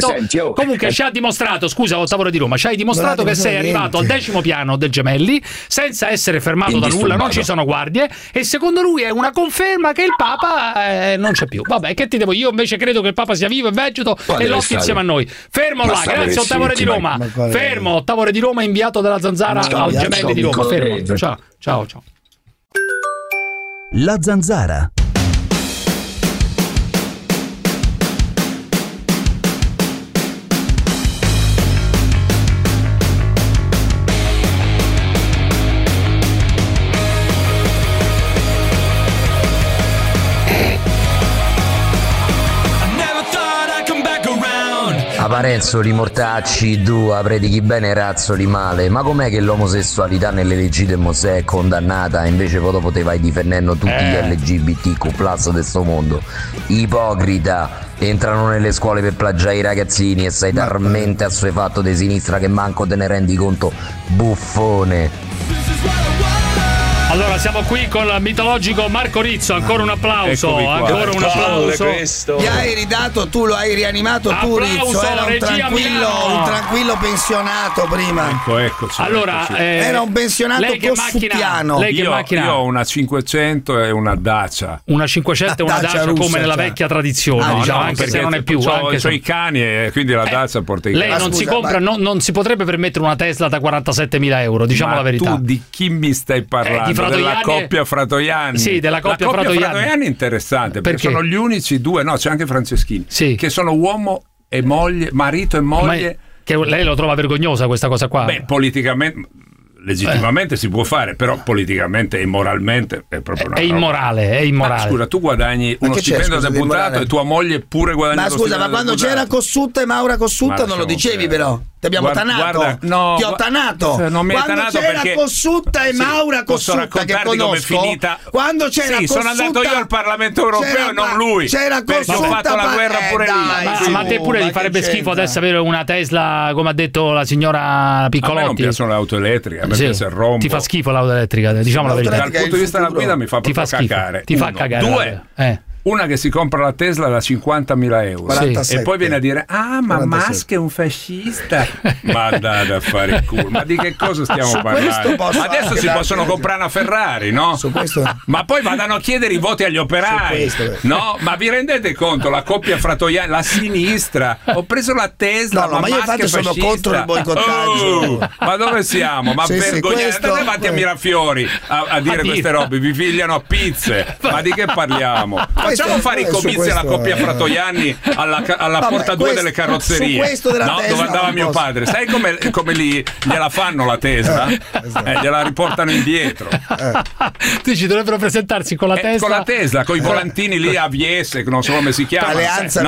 ha dimostrato, scusa, Ottavo Re di Roma, ci hai dimostrato che sei arrivato al 10° piano del Gemelli senza essere fermato da nulla, non ci sono guardie e secondo lui è una conferma che il Papa non c'è più. Vabbè, che ti devo? Io invece credo che il Papa sia vivo e vegeto e lotti insieme a noi. Fermo là, grazie Ottavo Re di Roma. Fermo. Ottavo Re di Roma, inviato dalla Zanzara al Gemelli di Roma. Fermo. Ciao. La Zanzara. Parenzo, mortacci, tu predichi bene, razzoli male. Ma com'è che l'omosessualità nelle leggi di Mosè è condannata e invece poi dopo te vai difendendo tutti gli LGBTQ+ di sto mondo? Ipocrita! Entrano nelle scuole per plagiare i ragazzini e sei talmente assuefatto di sinistra che manco te ne rendi conto, buffone. Allora siamo qui con il mitologico Marco Rizzo, ancora un applauso, ancora un applauso. Gli hai ridato, tu lo hai rianimato tu Rizzo, era un tranquillo pensionato prima. Ecco. Allora, era un pensionato cossuttiano. Io ho una 500 e una Dacia. Una 500 e una Dacia russa, come nella vecchia tradizione, diciamo, anche se non è più. Ho i cani e quindi la Dacia porta i cani. Lei non si compra, non si potrebbe permettere una Tesla da 47.000 euro, diciamo la verità. Tu di chi mi stai parlando? Della coppia Fratoianni. Sì, della coppia Fratoianni è interessante perché sono gli unici due, no, c'è anche Franceschini, che sono uomo e moglie, marito e moglie. Che lei lo trova vergognosa questa cosa qua? Beh, politicamente legittimamente si può fare, però politicamente e moralmente è proprio una è immorale. Scusa, tu guadagni uno stipendio da deputato e tua moglie pure guadagna. Ma scusa, ma quando c'era Cossutta e Maura Cossutta non lo dicevi però? Ti abbiamo tanato? No, ti ho tanato. Non mi hai tanato c'era perché Cossutta e Maura Cossutta che conosco. Come è finita. Quando c'era Cossutta, sono andato io al Parlamento europeo e non lui. C'era Cossutta, ho fatto la guerra pure lì. Ma a te pure ti farebbe schifo adesso avere una Tesla, come ha detto la signora Piccolotti? A me non piacciono le auto elettriche, a me piace il rombo. Ti fa schifo l'auto elettrica, diciamo la verità. Dal punto di vista della guida mi fa proprio cagare. Ti fa cagare. Due. Una che si compra la Tesla da 50.000 euro e poi viene a dire ma 47. Musk è un fascista. Ma andate a fare il culo, ma di che cosa stiamo parlando? Adesso si possono comprare una Ferrari, no? Ma poi vadano a chiedere i voti agli operai, no? Ma vi rendete conto, la coppia Fratoianni, la sinistra, ho preso la Tesla, ma io infatti sono contro il boicottaggio. Ma dove siamo? Ma vergognate, andate avanti a Mirafiori a dire queste robe, vi figliano a pizze, ma di che parliamo? Facciamo fare i comizi alla coppia Fratoianni alla porta 2 delle carrozzerie, dove andava mio padre. Sai come gliela fanno la Tesla? Gliela riportano indietro. Tu ci dovrebbero presentarsi con la Tesla? Con la Tesla, con i volantini lì AVS, che non so come si chiama. Alleanza,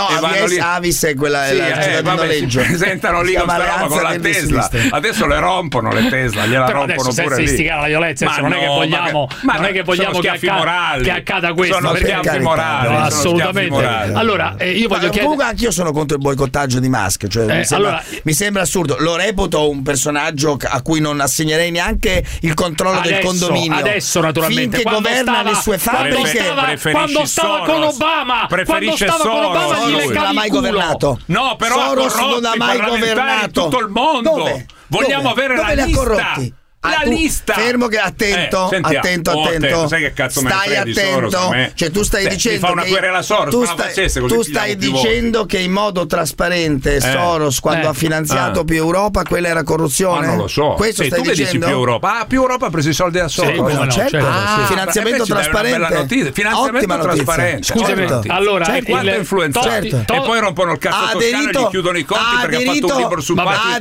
Avis è quella di noleggio. Presentano lì con sta roba con la Tesla. Adesso le rompono le Tesla, gliela rompono pure lì. Istigare la violenza, non è che vogliamo che accada questo. Sono schiaffi morali. No, assolutamente. Allora, io voglio chiedere. Comunque anch'io sono contro il boicottaggio di Musk. Cioè, mi sembra assurdo. Lo reputo un personaggio a cui non assegnerei neanche il controllo del condominio. Adesso, naturalmente. Finché governa le sue fabbriche. Quando stava con Obama. Preferisce Soros. Non ha mai governato. No, però Soros non ha mai governato. Tutto il mondo. Vogliamo avere la lista. La lista. Fermo che attento. Sai che cazzo me ne stai frega di Soros a me? Cioè tu stai dicendo mi fa una querela Soros, tu stai dicendo che in modo trasparente Soros quando ha finanziato più Europa quella era corruzione? Non lo so. Questo stai tu dicendo? Che dici più Europa? Più Europa ha preso i soldi da Soros. Certo. Finanziamento trasparente. Finanziamento trasparente. Scusami. Allora, quanto influenza. E poi rompono il cazzo toscano e gli chiudono i conti perché ha fatto un libro su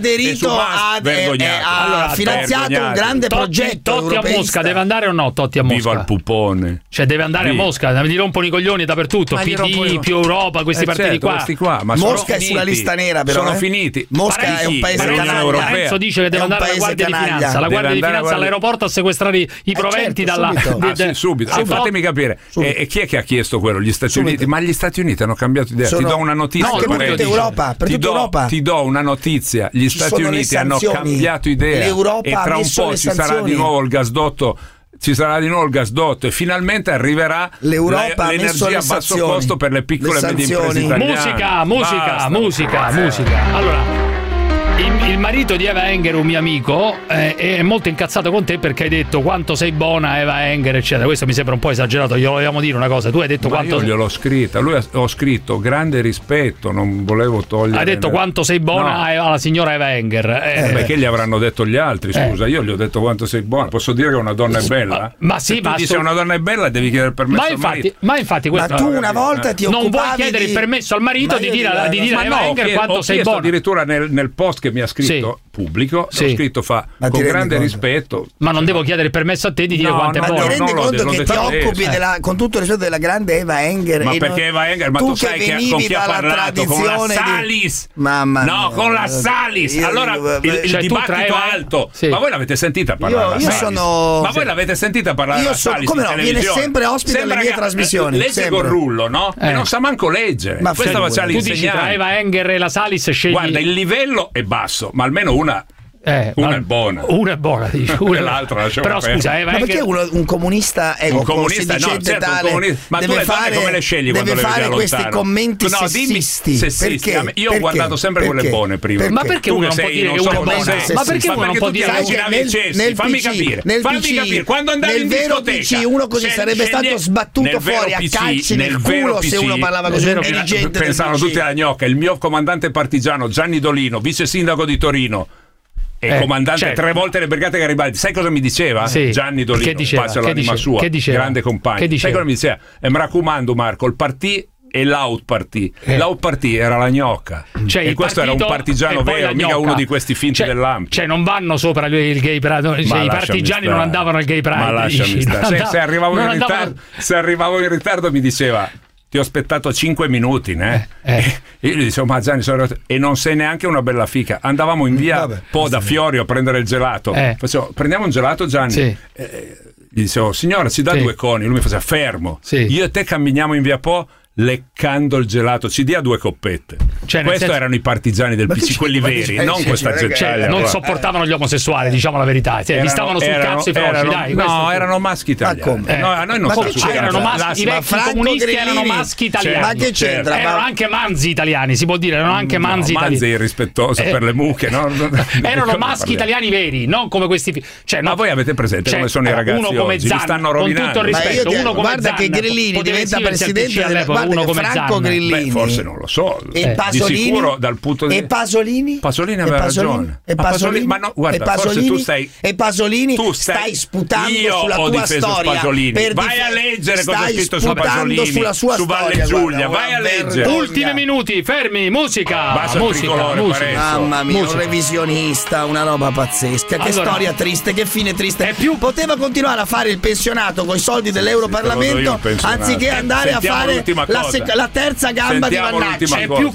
ha finanziato grande progetto. Totti a Mosca deve andare o no? Totti a Mosca. Viva il pupone. Cioè deve andare a Mosca, gli rompono i coglioni dappertutto. PD, più Europa, questi partiti qua. Ma Mosca è sulla lista nera, però. Sono finiti. Mosca è un paese europeo. Renzo dice che deve andare alla Guardia di Finanza. La Guardia di Finanza all'aeroporto a sequestrare i proventi dalla. Subito. Fatemi capire. E chi è che ha chiesto quello? Gli Stati Uniti. Ma gli Stati Uniti hanno cambiato idea. Ti do una notizia. No, per tutta Europa. Ti do una notizia. Gli Stati Uniti hanno cambiato idea. E tra un po' ci sarà di nuovo il gasdotto. E finalmente arriverà l'energia a basso costo per le piccole e medie imprese italiane. Musica. Allora, il marito di Eva Enger, un mio amico, è molto incazzato con te perché hai detto quanto sei buona Eva Enger, eccetera. Questo mi sembra un po' esagerato. Glielo volevamo dire una cosa. Tu hai detto quanto. Io gliel'ho scritta. Ho scritto grande rispetto. Non volevo togliere. Hai detto quanto sei buona alla signora Eva Enger. Perché gli avranno detto gli altri? Scusa, io gli ho detto quanto sei buona. Posso dire che una donna è bella? Ma sì, ma se una donna è bella devi chiedere il permesso al marito. Ma infatti questo. Ma tu una volta ti occupavi non vuoi chiedere il permesso al marito di dire a Eva Enger quanto sei buona. Addirittura nel post che mi ha scritto. Pubblico, ho scritto con grande rispetto. Ma non devo chiedere il permesso a te di dire quanto è buono. Ma ti rendi conto che ti occupi con tutto il rispetto della grande Eva Enger? Ma perché Eva Enger? Ma tu sai con chi ha parlato? Con la Salis? Con la Salis. Allora il dibattito alto. Ma voi l'avete sentita parlare? Ma voi l'avete sentita parlare della Salis? Come no? Viene sempre ospite alle mie trasmissioni. Legge col rullo, no? E non sa manco leggere. Ma questa faccia l'insegnante. Tu dici tra Eva Enger e la Salis scegli. Guarda, il livello è basso, ma almeno una Una è buona. Una è buona, dici. Una l'altra lasciamo però perdere. scusa, ma perché un comunista un comunista no, certo, tale, ma tu le donne come le scegli quando le vedi da lontano? Questi commenti sessisti. Perché? Io ho guardato sempre quelle buone prima. Ma perché uno non può dire che uno è buono? Ma perché uno non può dire che fammi capire quando andavi in discoteca uno così sarebbe stato sbattuto fuori a calci nel culo se uno parlava così un dirigente. Pensavano tutti alla gnocca. Il mio comandante partigiano Gianni Dolino, vice sindaco di Torino e comandante 3 volte le brigate Garibaldi, sai cosa mi diceva? Gianni Dolino, pace all'anima sua, grande compagno. Sai cosa mi diceva? E mi raccomando Marco, il partì e l'out party. L'out party era la gnocca. E questo era un partigiano vero, mica uno di questi finti dell'AMP. Cioè non vanno sopra il gay pride, i partigiani non andavano al gay pride. Ma lasciami stare. Se arrivavo in ritardo mi diceva: ti ho aspettato 5 minuti, né? Io gli dicevo: ma Gianni, sono arrivato. E non sei neanche una bella fica. Andavamo in via Po da Fiorio a prendere il gelato. Facevo: prendiamo un gelato, Gianni. Gli dicevo: signora, ci dà 2 coni. Lui mi faceva: fermo. Io e te camminiamo in via Po leccando il gelato, ci dia 2 coppette. Questi erano i partigiani del PC, quelli veri, non questa gente. Non sopportavano gli omosessuali, diciamo la verità. Gli stavano sul cazzo i froci, dai. No, erano maschi italiani. A noi non erano maschi, i vecchi comunisti erano maschi italiani. Ma che c'entra? Erano anche manzi italiani, si può dire, erano anche manzi italiani. Manzi irrispettoso per le mucche, no? Erano maschi italiani veri, non come questi. Ma voi avete presente come sono i ragazzi oggi? Li stanno rovinando. Con tutto il rispetto, uno come guarda che Grillini diventa presidente uno come Franco Grillini. Forse non lo so. E Pasolini? Di sicuro dal punto di... E Pasolini? Pasolini aveva ragione. E Pasolini? Ma no, guarda, forse tu stai... E Pasolini stai sputando sulla tua storia. Vai a leggere cosa è scritto su Pasolini, su Valle Giulia, vai a leggere. Ultimi minuti, fermi, musica. Musica. Mamma mia, un revisionista, una roba pazzesca. Che storia triste, che fine triste. Poteva continuare a fare il pensionato con i soldi dell'Europarlamento anziché andare a fare la terza gamba di Vannacci.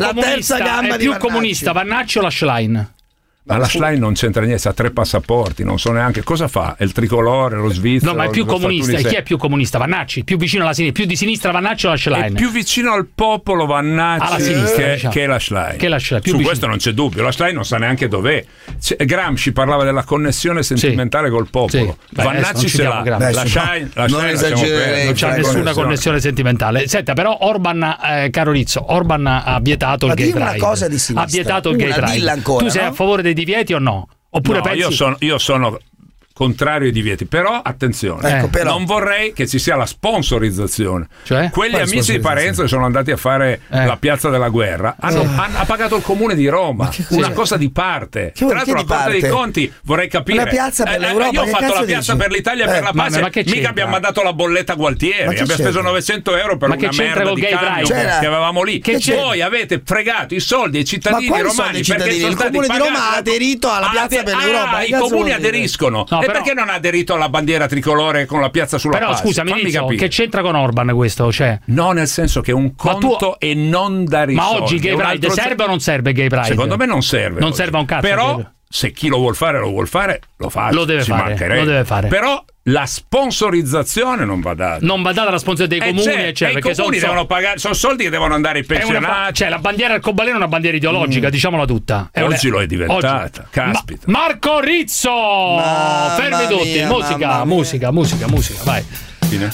È più comunista Vannacci o la Schlein? Ma la Schlein non c'entra niente, ha 3 passaporti, non so neanche cosa fa. È il tricolore, lo svizzero. No, ma è più comunista. E chi è più comunista? Vannacci? Più vicino alla sinistra? Più di sinistra Vannacci o la Schlein? È più vicino al popolo Vannacci alla sinistra, che la Schlein. Su vicino. Questo non c'è dubbio. La Schlein non sa neanche dov'è. Gramsci parlava della connessione sentimentale col popolo. Vannacci ce l'ha. La Schlein non esagererei. Non c'ha nessuna connessione sentimentale. Senta, però Orban, caro Rizzo, Orban ha vietato il gay pride. Una cosa di sinistra. Ha vietato il gay pride. Tu sei a favore dei divieti o no? Oppure pensi... io sono contrario ai divieti, però attenzione, non vorrei che ci sia la sponsorizzazione. Quelli amici di Parenzo che sono andati a fare la piazza della guerra ha pagato il comune di Roma, una cosa di parte. Tra l'altro la Corte dei Conti, vorrei capire, la piazza per l'Europa, io ho fatto la piazza per l'Italia e per la pace, mica abbiamo mandato la bolletta Gualtieri, abbiamo speso 900 euro per una merda di camion che avevamo lì. Voi avete fregato i soldi ai cittadini romani perché il comune di Roma ha aderito alla piazza per l'Europa. I comuni aderiscono. Perché non ha aderito alla bandiera tricolore con la piazza sulla Però scusa, mi dico, che c'entra con Orban questo? No, nel senso che un conto e non dare i soldi. Ma oggi il gay pride serve o non serve il gay pride? Secondo me non serve. Non serve a un cazzo. Però se chi lo vuol fare, lo fa. Lo deve fare. Però la sponsorizzazione non va data. Non va data la sponsorizzazione dei comuni, perché i comuni devono pagare, sono soldi che devono andare ai pensionati. La bandiera arcobaleno è una bandiera ideologica, diciamola tutta. Oggi lo è diventata. Caspita. Marco Rizzo! Fermi tutti. Musica, vai. Fine?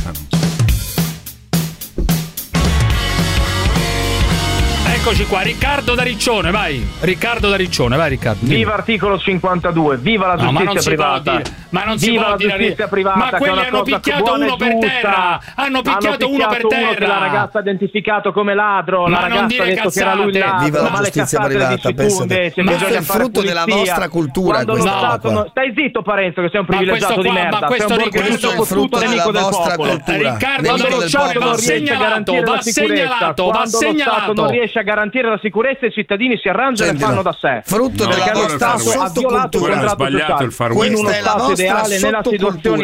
Eccoci qua, Riccardo da Riccione, vai. Riccardo. Viva articolo 52, viva la giustizia privata. Ma non si può dire giustizia privata. Ma quelli hanno picchiato uno per terra. Hanno picchiato uno per terra. La ragazza ha identificato come ladro. La ragazza ha detto che era lui ladro. Viva la giustizia privata. Ma è il frutto della vostra cultura. Stai zitto, Parenzo, che sei un privilegiato di merda. Ma questo è il frutto della vostra cultura. Riccardo da Riccione va segnalato. Non riesce a garantire la sicurezza e i cittadini si arrangiano e fanno da sé. Frutto della vostra sottocultura. Ha sbagliato il far in uno stato ideale, nella situazione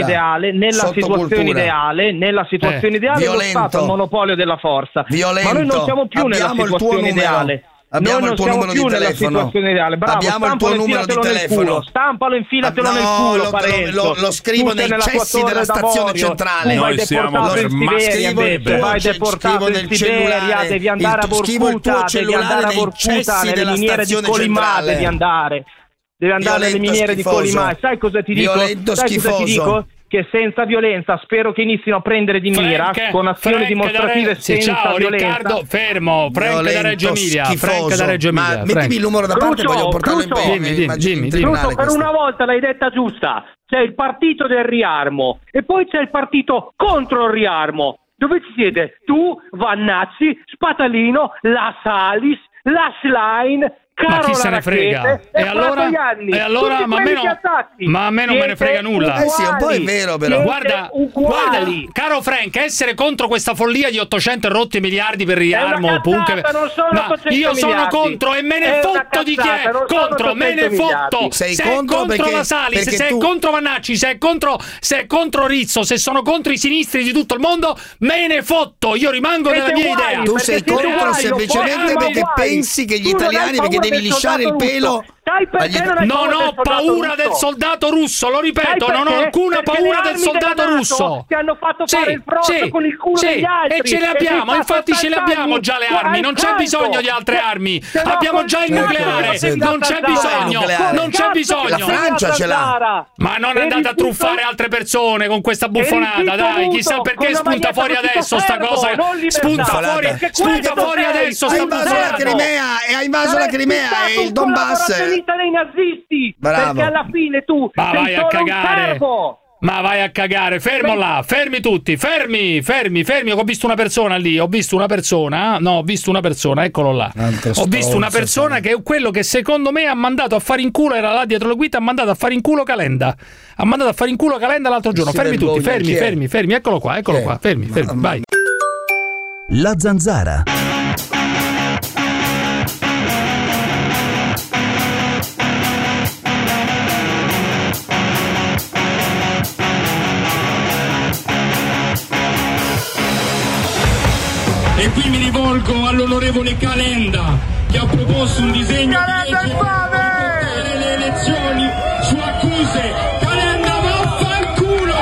ideale lo Stato è il monopolio della forza. Ma noi non siamo più nella situazione ideale. Abbiamo il tuo numero di telefono. Abbiamo il tuo numero di telefono. Stampalo, infilatelo nel culo, Parenzo. Lo scrivo nei cessi della stazione centrale. Vai deportato in Siberia invece. Vai deportato in Siberia. Devi andare a Vorkuta. Devi andare a Vorkuta nelle miniere di Kolimar. Devi andare. deve andare alle miniere di Colimai. Sai cosa ti dico? Che senza violenza spero che inizino a prendere di mira con azioni dimostrative senza violenza. Riccardo, fermo. Frank da Reggio Emilia. Ma mettimi il numero da parte, voglio portarlo in tribunale. Per una volta l'hai detta giusta. C'è il partito del riarmo e poi c'è il partito contro il riarmo. Dove ci siete? Tu, Vannacci, Spatalino, la Salis, la Schlein, ma chi se ne frega? E allora ma a me non me ne frega nulla. Sì, un po' è vero, però. Guarda, caro Frank, essere contro questa follia di 800 rotti miliardi per riarmo, io sono contro e me ne fotto di chi è contro, me ne fotto. Sei se contro la Salis, se è contro Vannacci, se è contro Rizzo, se sono contro i sinistri di tutto il mondo, me ne fotto. Io rimango nella mia idea. Tu sei contro semplicemente perché pensi che gli italiani, perché devi lisciare il pelo. Non ho paura del soldato russo, lo ripeto, non ho alcuna paura del soldato russo. Ti hanno fatto fare il fronte con il culo degli altri. E ce le abbiamo, infatti ce le abbiamo già le armi, non c'è bisogno di altre armi. Abbiamo già il nucleare, non c'è bisogno. La Francia ce l'ha. Ma non andate a truffare altre persone con questa buffonata, dai, chissà perché spunta fuori adesso sta cosa. Spunta fuori adesso sta buffonata. Hai invaso la Crimea e il Donbass dei nazisti. Bravo. Perché alla fine tu sei solo un servo. Ma vai a cagare, fermo là, fermi tutti, fermi, ho visto una persona lì, eccolo là. Ho visto una persona che è quello che secondo me ha mandato a fare in culo, era là dietro le guida, ha mandato a fare in culo Calenda. L'altro giorno, fermi tutti, fermi, eccolo qua, fermi, vai. La Zanzara. E qui mi rivolgo all'onorevole Calenda che ha proposto un disegno di legge per le elezioni su accuse. Calenda, vaffanculo!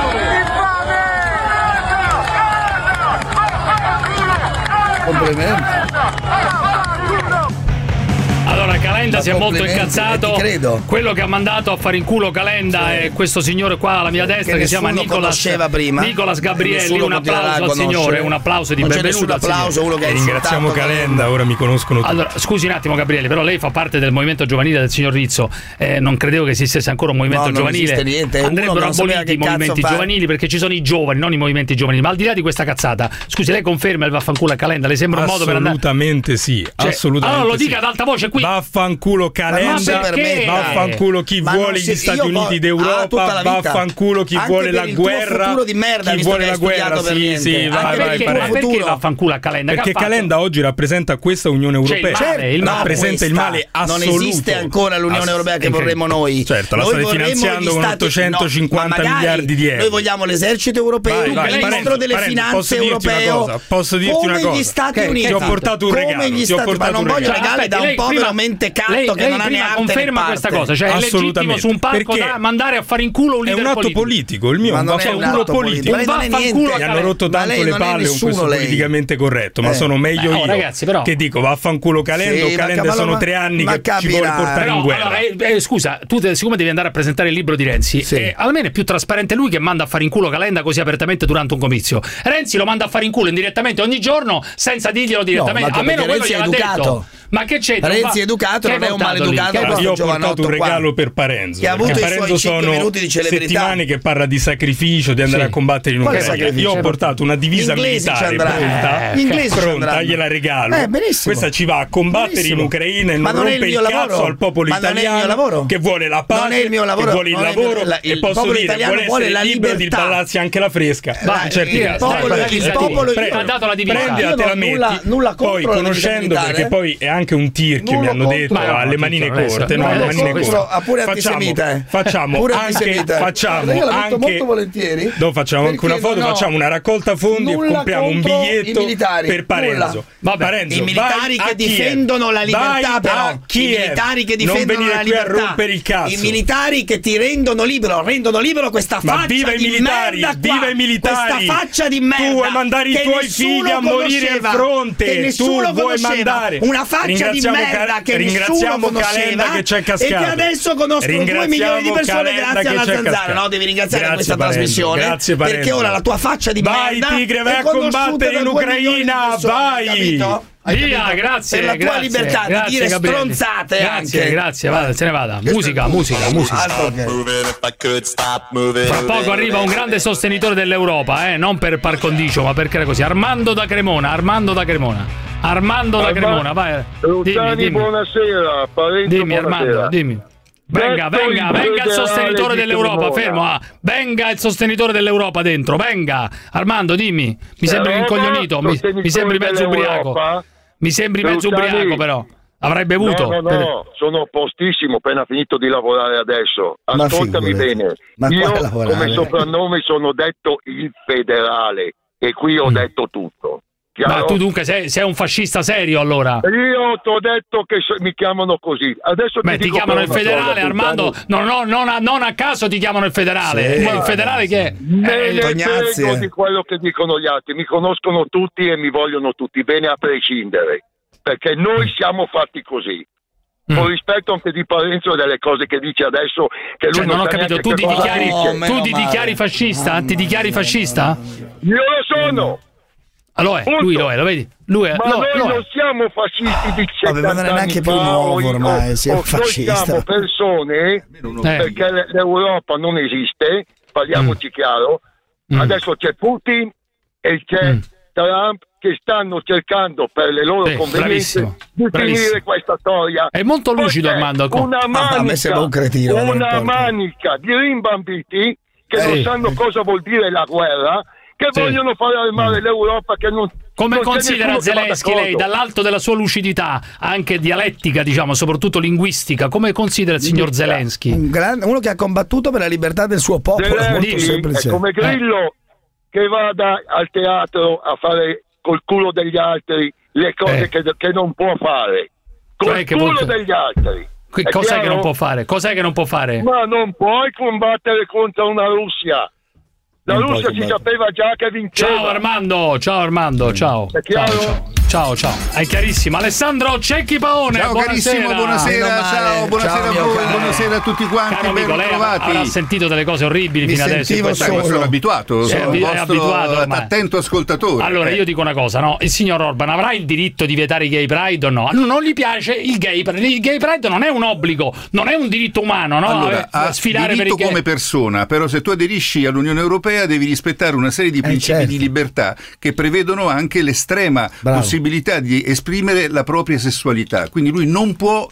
Complimenti. Allora Calenda si è molto incazzato. Credo. Quello che ha mandato a fare in culo Calenda è questo signore qua alla mia destra che si chiama Nicolas Gabrielli. Un applauso al signore, un applauso di benvenuto. Ringraziamo Calenda, ora mi conoscono tutti. Allora, scusi un attimo Gabriele, però lei fa parte del movimento giovanile del signor Rizzo. Non credevo che esistesse ancora un movimento giovanile. Andrebbero aboliti i movimenti giovanili perché ci sono i giovani, non i movimenti giovanili. Ma al di là di questa cazzata, scusi, lei conferma il vaffanculo a Calenda? Le sembra un modo per andare? Assolutamente sì, assolutamente. Allora lo dica ad alta voce qui. Vaffanculo Calenda, vaffanculo chi vuole gli Stati Uniti d'Europa, vaffanculo chi vuole la guerra, chi vuole la guerra, sì, vai. Perché vaffanculo a Calenda? Perché Calenda oggi rappresenta questa Unione Europea, rappresenta il male assoluto. Non esiste ancora l'Unione Europea che vorremmo noi. Certo, la state finanziando con 850 miliardi di euro. Noi vogliamo l'esercito europeo, il ministro delle finanze europeo. Posso dirti una cosa? Gli Stati Uniti. Ti ho portato un regalo. Ma non voglio regali da un povero mentecatto che non ha neanche conferma questa cosa, cioè è legittimo su un palco da mandare a fare in culo un leader politico. È un atto politico, il mio è un vaffanculo politico. Mi hanno rotto tanto le palle con questo politicamente corretto, ma sono meglio io ragazzi, però, che dico vaffanculo Calenda sono 3 anni che ci vuole portare in guerra. Scusa, tu siccome devi andare a presentare il libro di Renzi, almeno è più trasparente lui che manda a fare in culo Calenda così apertamente durante un comizio. Renzi lo manda a fare in culo indirettamente ogni giorno senza dirglielo direttamente, almeno quello gliel'ha detto. Ma che c'è? Renzi è educato, non è un maleducato. Io ho portato un regalo per Parenzo. Che ha avuto i suoi 5 minuti di celebrità. Settimane che parla di sacrificio, di andare a combattere in Ucraina. Io ho portato una divisa militare pronta, gliela regalo. Questa ci va a combattere in Ucraina e non rompe il cazzo al popolo italiano che vuole la pace, che vuole il lavoro e posso dire vuole essere libero di imballarsi anche la fresca. Il popolo ha dato la divinità. Prendila, te la metti. Poi conoscendo, perché poi è anche un tirchio, mi hanno detto, alle manine corte, no, alle manine corte. Facciamo anche una foto, facciamo una raccolta fondi e compriamo un biglietto per Parenzo. I militari che difendono la libertà, però. I militari che difendono la libertà. Non venire qui a rompere il cazzo. I militari che ti rendono libero questa faccia di merda. Viva i militari! Questa faccia di merda. Tu vuoi mandare i tuoi figli a morire al fronte. Tu vuoi mandare una faccia faccia di merda che nessuno conosceva che c'è cascato. e che adesso conoscono 2 milioni di persone grazie alla Zanzara. No, devi ringraziare questa trasmissione perché ora la tua faccia di merda vai Tigre, vai a combattere in Ucraina, vai, capito? Via, grazie per la tua libertà di dire stronzate. Grazie, vada, se ne vada. Musica. Fra poco arriva un grande sostenitore dell'Europa, non per par condicio, ma perché era così. Armando da Cremona, vai. Dimmi. Buonasera, dimmi Armando, dimmi. Venga il sostenitore dell'Europa, fermo. Venga il sostenitore dell'Europa dentro, venga. Armando, dimmi. Mi sembri incoglionito, mi sembri mezzo ubriaco. Mi sembri mezzo ubriaco, però. Avrai bevuto? No, sono a postissimo, appena finito di lavorare adesso. Ascoltami bene. Io come soprannome sono detto il federale e qui ho detto tutto. Ma tu dunque sei un fascista serio, allora? Io ti ho detto che mi chiamano così. Adesso ti chiamano il federale, Armando. Non a caso ti chiamano il federale. Sì. Il federale che è? Me ne frego di quello che dicono gli altri. Mi conoscono tutti e mi vogliono tutti bene a prescindere. Perché noi siamo fatti così. Con rispetto anche di Parenzo e delle cose che dice adesso, che lui non ho capito. Tu ti dichiari fascista? Ti dichiari fascista? Io lo sono. Lui lo è, lo vedi? Noi non siamo fascisti di 70 ma non è neanche più nuovo ormai, siamo fascista. Noi siamo persone, perché l'Europa non esiste, parliamoci chiaro, adesso c'è Putin e c'è Trump che stanno cercando per le loro convenienze di finire questa storia. È molto lucido Armando. Una manica di rimbambiti che non sanno cosa vuol dire la guerra, che vogliono fare armare l'Europa, che non... Come considera Zelensky lei, dall'alto della sua lucidità, anche dialettica, diciamo, soprattutto linguistica, come considera il signor Zelensky? Uno che ha combattuto per la libertà del suo popolo. Zelensky è come Grillo che vada al teatro a fare col culo degli altri le cose che non può fare. Col culo degli altri. Cos'è che non può fare? Cos'è che non può fare? Ma non puoi combattere contro una Russia. La Russia si sapeva già che vinceva. Ciao Armando, ciao. È chiaro? Ciao. È chiarissimo. Alessandro Cecchi Paone. Ciao carissimo, buonasera a voi, buonasera a tutti quanti, ben ritrovati. Avrà sentito delle cose orribili fino adesso. Sono abituato, sono un vostro attento ascoltatore. Allora io dico una cosa, no? Il signor Orban avrà il diritto di vietare i gay pride o no? Non gli piace il gay pride. Il gay pride non è un obbligo, non è un diritto umano, no? Allora, ha sfilare diritto per i come persona, però se tu aderisci all'Unione Europea devi rispettare una serie di principi di libertà che prevedono anche l'estrema possibilità di esprimere la propria sessualità, quindi lui non può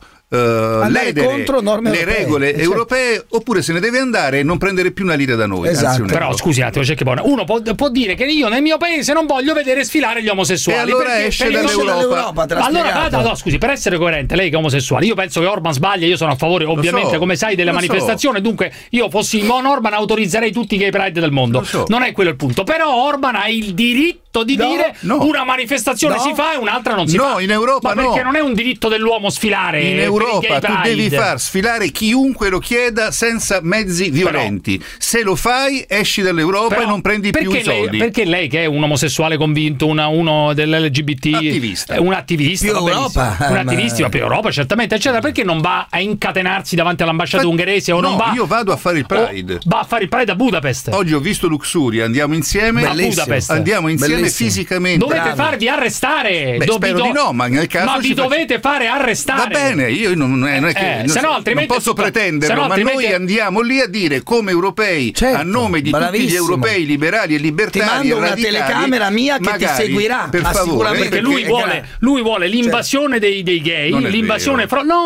ledere le regole europee, oppure se ne deve andare e non prendere più una lira da noi. Però scusi un attimo, uno può dire che io nel mio paese non voglio vedere sfilare gli omosessuali, e allora esce dall'Europa. Allora scusi, per essere coerente, lei che è omosessuale, io penso che Orban sbaglia, io sono a favore ovviamente come sai delle manifestazioni, dunque io fossi Orban autorizzerei tutti i gay pride del mondo, non è quello il punto, però Orban ha il diritto di dire una manifestazione si fa e un'altra non si fa. No, in Europa ma perché non è un diritto dell'uomo sfilare in Europa, tu devi far sfilare chiunque lo chieda senza mezzi violenti. Se lo fai esci dall'Europa e non prendi più i soldi. Perché lei che è un omosessuale convinto, uno dell'LGBT, un attivista, più Europa, un attivista più Europa certamente eccetera, perché non va a incatenarsi davanti all'ambasciata ungherese o non va? Io vado a fare il Pride. Va a fare il Pride a Budapest. Oggi ho visto Luxuria, andiamo insieme a Budapest. Andiamo insieme fisicamente. Dovete farvi arrestare. Spero di no, ma nel caso ma vi dovete fare arrestare. Va bene, io non è che non posso pretenderlo, ma noi andiamo lì a dire come europei, a nome di tutti gli europei liberali e libertari, ti mando una telecamera mia che ti seguirà, per favore, perché lui vuole l'invasione dei gay, l'invasione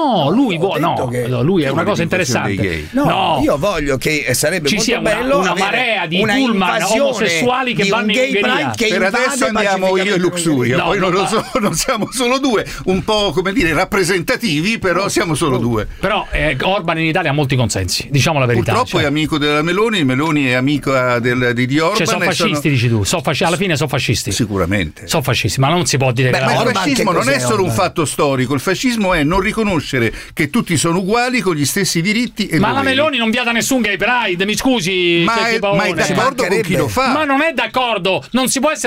lui è una cosa interessante. No, io voglio che sarebbe ci sia una marea di pullman omosessuali che vanno in Ungheria. Per adesso andiamo io e Luxuria, poi non lo so, non siamo solo due, un po' come dire rappresentativi, però siamo solo due. Però Orban in Italia ha molti consensi, diciamo la verità. Purtroppo è amico della Meloni è amica di Orban. Sono fascisti, dici tu. Alla fine sono fascisti. Sicuramente. Sono fascisti, ma non si può dire che il fascismo non è solo un fatto storico, il fascismo è non riconoscere che tutti sono uguali con gli stessi diritti e la Meloni non vieta nessun gay pride, mi scusi. Ma è d'accordo con chi lo fa. Ma non è d'accordo, non si può essere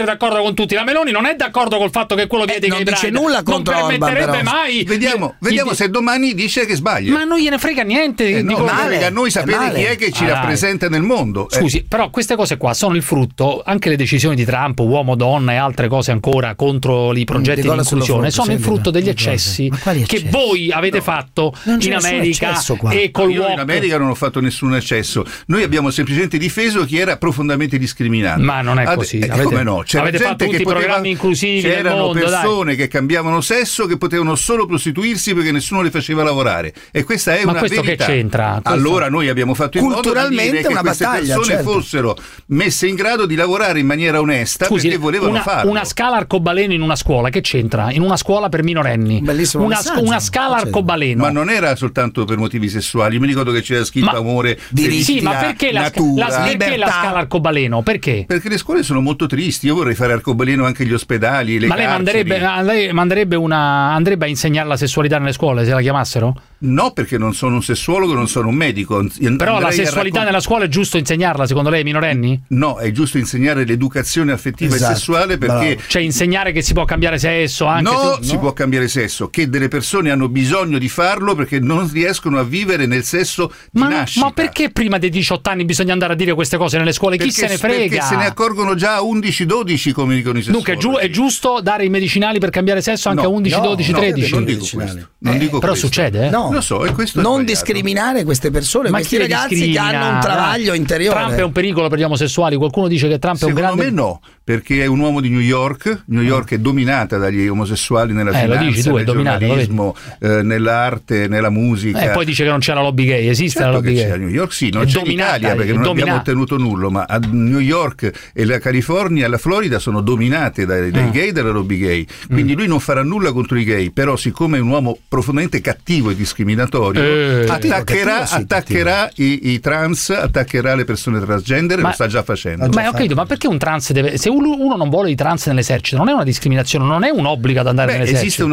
essere d'accordo con tutti. La Meloni non è d'accordo col fatto che quello viene non dice nulla contro non permetterebbe mai. Vediamo se domani dice che sbaglia. Ma non gliene frega niente. Frega a noi sapere chi è che ci rappresenta nel mondo. Scusi, però queste cose qua sono il frutto, anche le decisioni di Trump, uomo, donna e altre cose ancora contro i progetti di inclusione, sono il frutto degli eccessi che voi avete fatto in America e col Io in America non ho fatto nessun eccesso. Noi abbiamo semplicemente difeso chi era profondamente discriminato. Ma non è così. Come no? C'era avete gente fatto tutti i programmi inclusivi c'erano nel mondo, persone che cambiavano sesso che potevano solo prostituirsi perché nessuno le faceva lavorare. E questa è una questo verità. Che c'entra? Allora noi abbiamo fatto in modo di dire che queste persone fossero messe in grado di lavorare in maniera onesta. Scusi, perché volevano farlo. Una scala arcobaleno in una scuola, che c'entra? In una scuola per minorenni. Una scala arcobaleno. Ma non era soltanto per motivi sessuali. Mi ricordo che c'era scritto amore, sì, ma perché perché la scala arcobaleno? Perché? Perché le scuole sono molto tristi. Io vorrei fare arcobaleno anche gli ospedali, le carceri. Lei andrebbe a insegnare la sessualità nelle scuole se la chiamassero? No, perché non sono un sessuologo, non sono un medico. Però la sessualità nella scuola è giusto insegnarla, secondo lei, ai minorenni? No, è giusto insegnare l'educazione affettiva e sessuale, perché cioè insegnare che si può cambiare sesso anche si può cambiare sesso, che delle persone hanno bisogno di farlo perché non riescono a vivere nel sesso di nascita. Ma perché prima dei 18 anni bisogna andare a dire queste cose nelle scuole? Chi se ne frega? Perché se ne accorgono già a 11-12, come dicono i sessuologi. Dunque è giusto dare i medicinali per cambiare sesso anche a 11, 12, 13? Non dico questo. Non dico però questo. Succede? No. Lo so, e questo non discriminare queste persone, questi ragazzi che hanno un travaglio interiore. Trump è un pericolo per gli omosessuali? Qualcuno dice che Trump è un grande... Secondo me no, perché è un uomo di New York. New York è dominata dagli omosessuali nella finanza, nel giornalismo, nell'arte, nella musica. E poi dice che non c'è la lobby gay. Esiste la lobby gay? A New York sì, non c'è in Italia perché non abbiamo ottenuto nulla, ma a New York e la California e la Florida sono dominate dai gay e dalla lobby gay. Quindi lui non farà nulla contro i gay, però siccome è un uomo profondamente cattivo e discriminatorio, attaccherà i trans, attaccherà le persone transgender, lo sta già facendo. Ma ho capito, ma perché un trans deve... Se uno non vuole i trans nell'esercito, non è una discriminazione, non è un obbligo ad andare nell'esercito.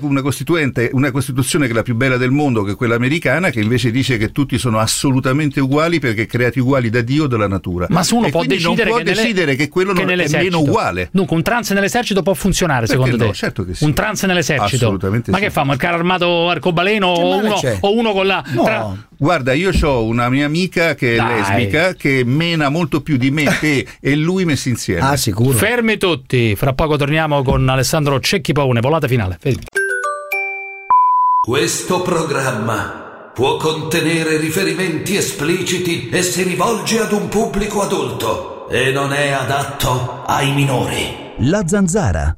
Esiste una Costituzione che è la più bella del mondo, che è quella americana, che invece dice che tutti sono assolutamente uguali perché creati uguali da Dio o dalla natura. Ma se uno può decidere che quello non è meno uguale. Dunque un trans nell'esercito può funzionare, secondo te? Certo che sì. Un trans nell'esercito? Assolutamente ma sì. Che fa? Ma il carro armato arcobaleno o uno con la... Guarda, io ho una mia amica che è lesbica, che mena molto più di me, te e lui messi insieme. Sicuro. Fermi tutti, fra poco torniamo con Alessandro Cecchi Paone, volata finale. Questo programma può contenere riferimenti espliciti e si rivolge ad un pubblico adulto e non è adatto ai minori. La Zanzara.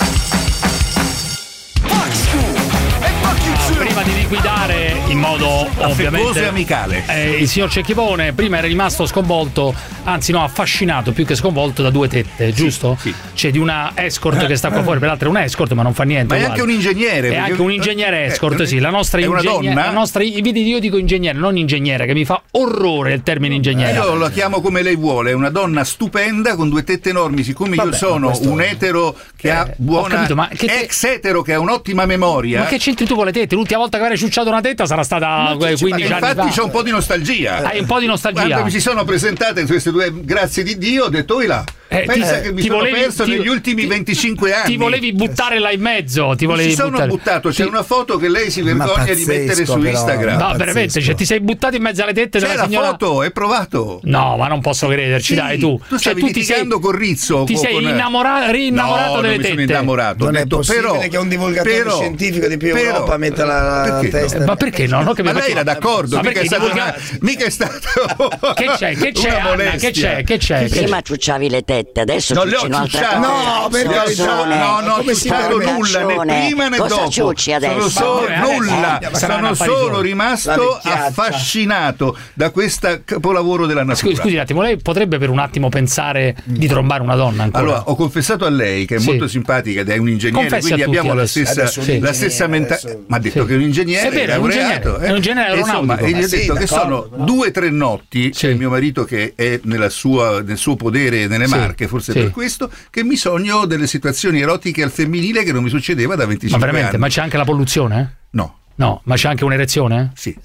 Prima di liquidare in modo ovviamente amicale il signor Cecchipone, prima era rimasto sconvolto, anzi no, affascinato più che sconvolto da due tette, giusto? Sì. C'è di una escort che sta qua fuori, peraltro è un escort ma non fa niente. Ma è anche un ingegnere. È anche un ingegnere escort, sì. La nostra ingegnere. Io dico ingegnere, non ingegnere, che mi fa orrore il termine ingegnere. Io la chiamo come lei vuole, è una donna stupenda con due tette enormi, siccome io sono un etero che ha buona ex etero che ha un'ottima memoria. Ma che c'entri tu con le tette? L'ultima volta che avrei ciucciato una tetta sarà stata 15 anni fa. Infatti c'ho un po' di nostalgia. Hai un po' di nostalgia. Quando mi si sono presentate queste due, grazie di Dio, ho detto là. Pensa che mi sono perso negli ultimi 25 anni. Ti volevi buttare là in mezzo. Mi sono buttato. C'è una foto che lei si vergogna di mettere su Instagram. No, veramente, ti sei buttato in mezzo alle tette della signora. C'è la foto, è provato. No, ma non posso crederci, dai tu. Tu stavi litigando con Rizzo. Ti sei rinnamorato delle tette. Non mi sono innamorato. Non è possibile che un divulgatore scientifico di più Europa metta la testa. Ma perché no? Ma lei era d'accordo, mica è stato. Che c'è? Prima ciucciavi le tette, adesso non le ho ciucciate. No, perché non ho ciucciato nulla né prima né dopo. Ciucci adesso? Sono solo rimasto affascinato da questo capolavoro della natura. Scusi un attimo, lei potrebbe per un attimo pensare di trombare una donna ancora? Allora, ho confessato a lei che è molto simpatica ed è un ingegnere, quindi abbiamo la stessa mentalità. Ma ha detto che è un ingegnere, è un ingegnere aeronautico. E gli ho detto che sono 2 o 3 notti, c'è il mio marito che è nel suo podere nelle Marche, forse per questo, che mi sogno delle situazioni erotiche al femminile che non mi succedeva da 25 anni. Ma veramente? anni. Ma c'è anche la polluzione? No. No, ma c'è anche un'erezione? Sì.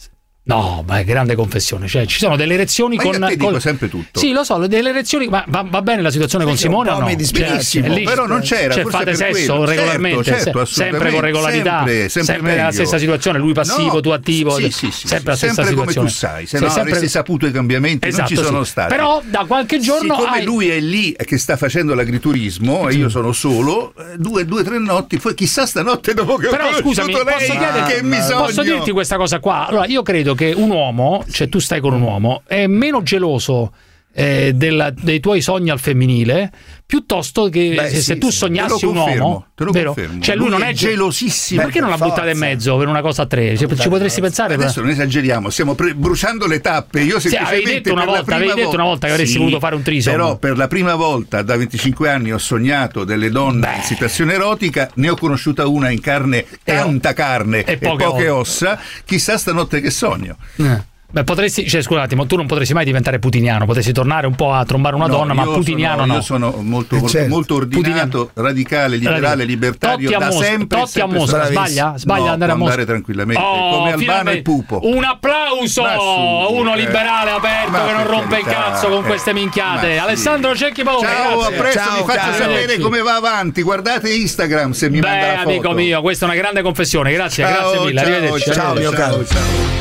No, ma è grande confessione. Cioè, ci sono delle elezioni ma io dico sempre tutto. Sì, lo so, delle elezioni. Ma va bene la situazione con Simone o no? Mi dispiace, però non c'era. Cioè, fate sesso regolarmente, sempre con regolarità, sempre nella stessa situazione. Lui passivo, tu attivo. Sempre la stessa situazione. Come tu sai, se no avresti saputo i cambiamenti, non ci sono stati. Però da qualche giorno. Siccome lui è lì che sta facendo l'agriturismo e io sono solo, 2-3 notti, poi chissà stanotte dopo che però scusami, posso dirti questa cosa qua? Allora, io credo che un uomo, cioè tu stai con un uomo, è meno geloso dei tuoi sogni al femminile piuttosto che se tu sognassi un uomo, vero? Cioè lui non è gelosissimo. Perché non la buttate in mezzo per una cosa a tre? Ci potresti pensare? Adesso non esageriamo, stiamo bruciando le tappe. Io semplicemente avevi detto una volta che avresti voluto fare un trisom. Però per la prima volta da 25 anni ho sognato delle donne in situazione erotica, ne ho conosciuta una in carne, tanta carne e poche ossa. Chissà stanotte che sogno. Beh, potresti, cioè scusa un attimo, tu non potresti mai diventare putiniano, potresti tornare un po' a trombare una donna, ma putiniano no. Io sono molto ordinato, radicale, liberale, libertario, da sempre. Totti a Mosca, sbaglia andare a Mosca? Andare tranquillamente, come Albano e Pupo. Un applauso, uno liberale aperto che non rompe il cazzo con queste minchiate. Alessandro Cecchi Paone. Ciao, a presto, vi faccio sapere come va avanti. Guardate Instagram se mi manda la foto. Amico mio, questa è una grande confessione. Grazie mille, arrivederci. Ciao mio caro.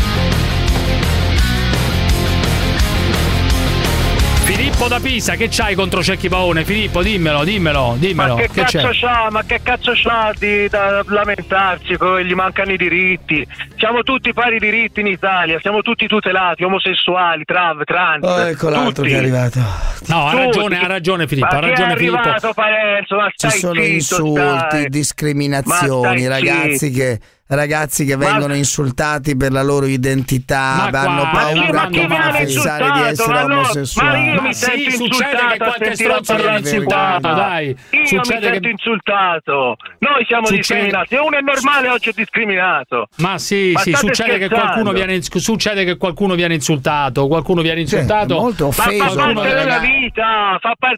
Filippo da Pisa, che c'hai contro Cecchi Paone? Filippo, dimmelo. Ma che cazzo c'ha da lamentarsi? Gli mancano i diritti. Siamo tutti pari diritti in Italia, siamo tutti tutelati, omosessuali, trans. Ecco l'altro che è arrivato. No, ha ragione Filippo, ha ragione Filippo. Parenzo, ma ci sono insulti, discriminazioni, ragazzi che vengono insultati per la loro identità, hanno paura di confessare di essere omosessuali. Ma sì, succede che qualche stronzo viene insultato, dai. Io mi sento insultato. Noi siamo discriminati. Se uno è normale oggi è discriminato. Ma sì, succede che qualcuno viene insultato. Molto offeso. Fa parte della vita,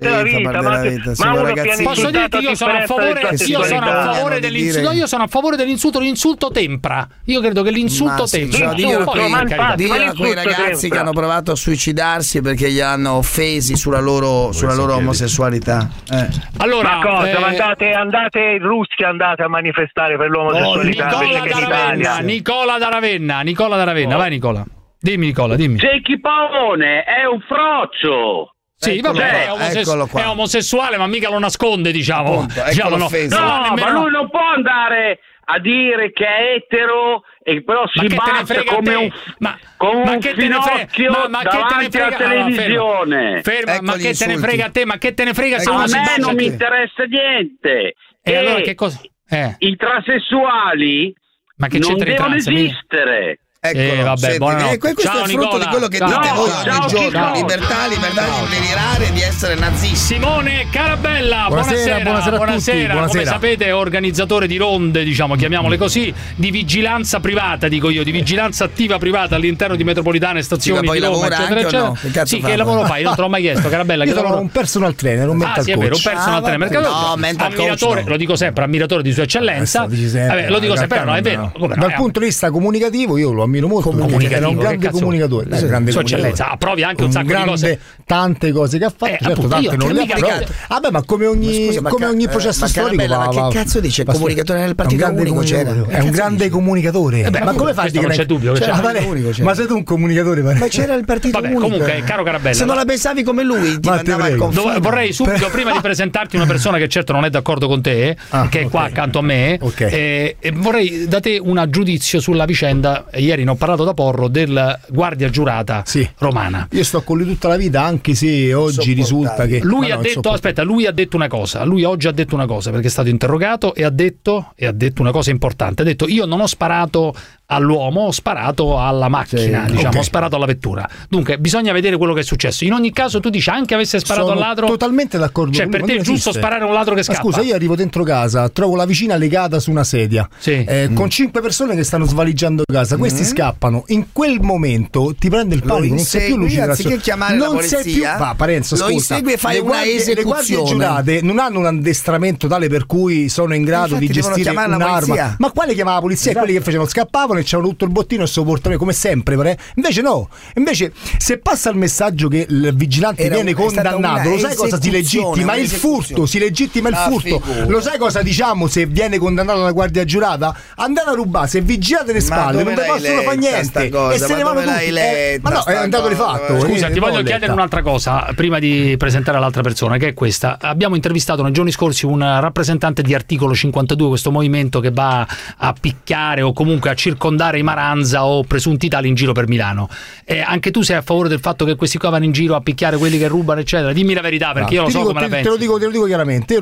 Ma posso dirti io sono a favore dell'insulto. L'insulto tempra. Io credo che l'insulto tempra. Diglielo a quei ragazzi che hanno provato a suicidarsi perché gli hanno offesi sulla loro omosessualità. Allora, andate in Russia, andate a manifestare per l'omosessualità. Nicola da Ravenna, vai Nicola. Dimmi. Cecchi Paone è un froccio. Sì, vabbè, è omosessuale, ma mica lo nasconde, diciamo. Appunto, ma lui non può andare a dire che è etero e però si basta come un finocchio davanti alla televisione. Ferma, ma che te ne frega a te? Ma che te ne frega se uno si bacia? A me non mi interessa niente. E allora che cosa? I transessuali non devono esistere. Vabbè, questo ciao, è il frutto di quello che dite voi ogni giorno. Libertà di delirare, di essere nazisti. Simone Carabella, buonasera. Come sapete è organizzatore di ronde, diciamo, chiamiamole così, di vigilanza privata, dico io, di vigilanza attiva privata all'interno di metropolitane, stazioni di Roma, eccetera. Che lavoro fai? Non te l'ho mai chiesto, Carabella. Io sono un personal trainer, un mental coach. È vero, un personal trainer. Ammiratore, lo dico sempre, ammiratore di sua eccellenza. Lo dico sempre, però è vero. Dal punto di vista comunicativo io lo molto, era un grande comunicatore, approvi anche un sacco di cose, tante cose che ha fatto, certo, tante non le ha provate. Vabbè, ma come ogni processo storico ma che cazzo dice comunicatore nel partito unico? È un grande comunicatore. Ma come fai a dire? Non c'è dubbio, ma sei tu un comunicatore? Ma c'era il partito unico. Comunque, caro Carabella, se non la pensavi come lui ti mandava al confine. Vorrei subito, prima di presentarti una persona che certo non è d'accordo con te, che è qua accanto a me, vorrei da te un giudizio sulla vicenda. Ieri ne ho parlato da Porro del guardia giurata romana. Io sto con lui tutta la vita, anche se oggi risulta che lui ha detto una cosa. Lui oggi ha detto una cosa perché è stato interrogato e ha detto una cosa importante. Ha detto: io non ho sparato all'uomo, ho sparato alla macchina, ho sparato alla vettura. Dunque bisogna vedere quello che è successo. In ogni caso tu dici anche avesse sparato al ladro. Totalmente d'accordo. Cioè per te è giusto sparare a un ladro che scappa. Scusa, io arrivo dentro casa, trovo la vicina legata su una sedia con 5 persone che stanno svaligiando casa. Questi scappano. In quel momento ti prende il panico, non sei più lucido, anziché chiamare la polizia, Parenzo, lo insegui e fai una esecuzione. Le guardie giurate non hanno un addestramento tale per cui sono in grado di gestire un'arma. Ma quale chiamava la polizia? Quelli che facevano, scappavano e che c'hanno tutto il bottino e se lo portano come sempre, invece no, invece se passa il messaggio che il vigilante viene condannato, lo sai cosa si legittima? Il furto, si legittima il furto. Lo sai cosa diciamo se viene condannato dalla guardia giurata? Andate a rubare, se vigilate le spalle non vi possono fare niente e se ne vanno tutti. Ma no, è andato di fatto. Scusa, ti voglio chiedere un'altra cosa prima di presentare l'altra persona, che è questa. Abbiamo intervistato nei giorni scorsi un rappresentante di Articolo 52, questo movimento che va a picchiare o comunque a circondare i Maranza o presunti tali in giro per Milano. Anche tu sei a favore del fatto che questi qua vanno in giro a picchiare quelli che rubano, eccetera? Dimmi la verità, perché io lo so come la pensi. Te lo dico chiaramente, io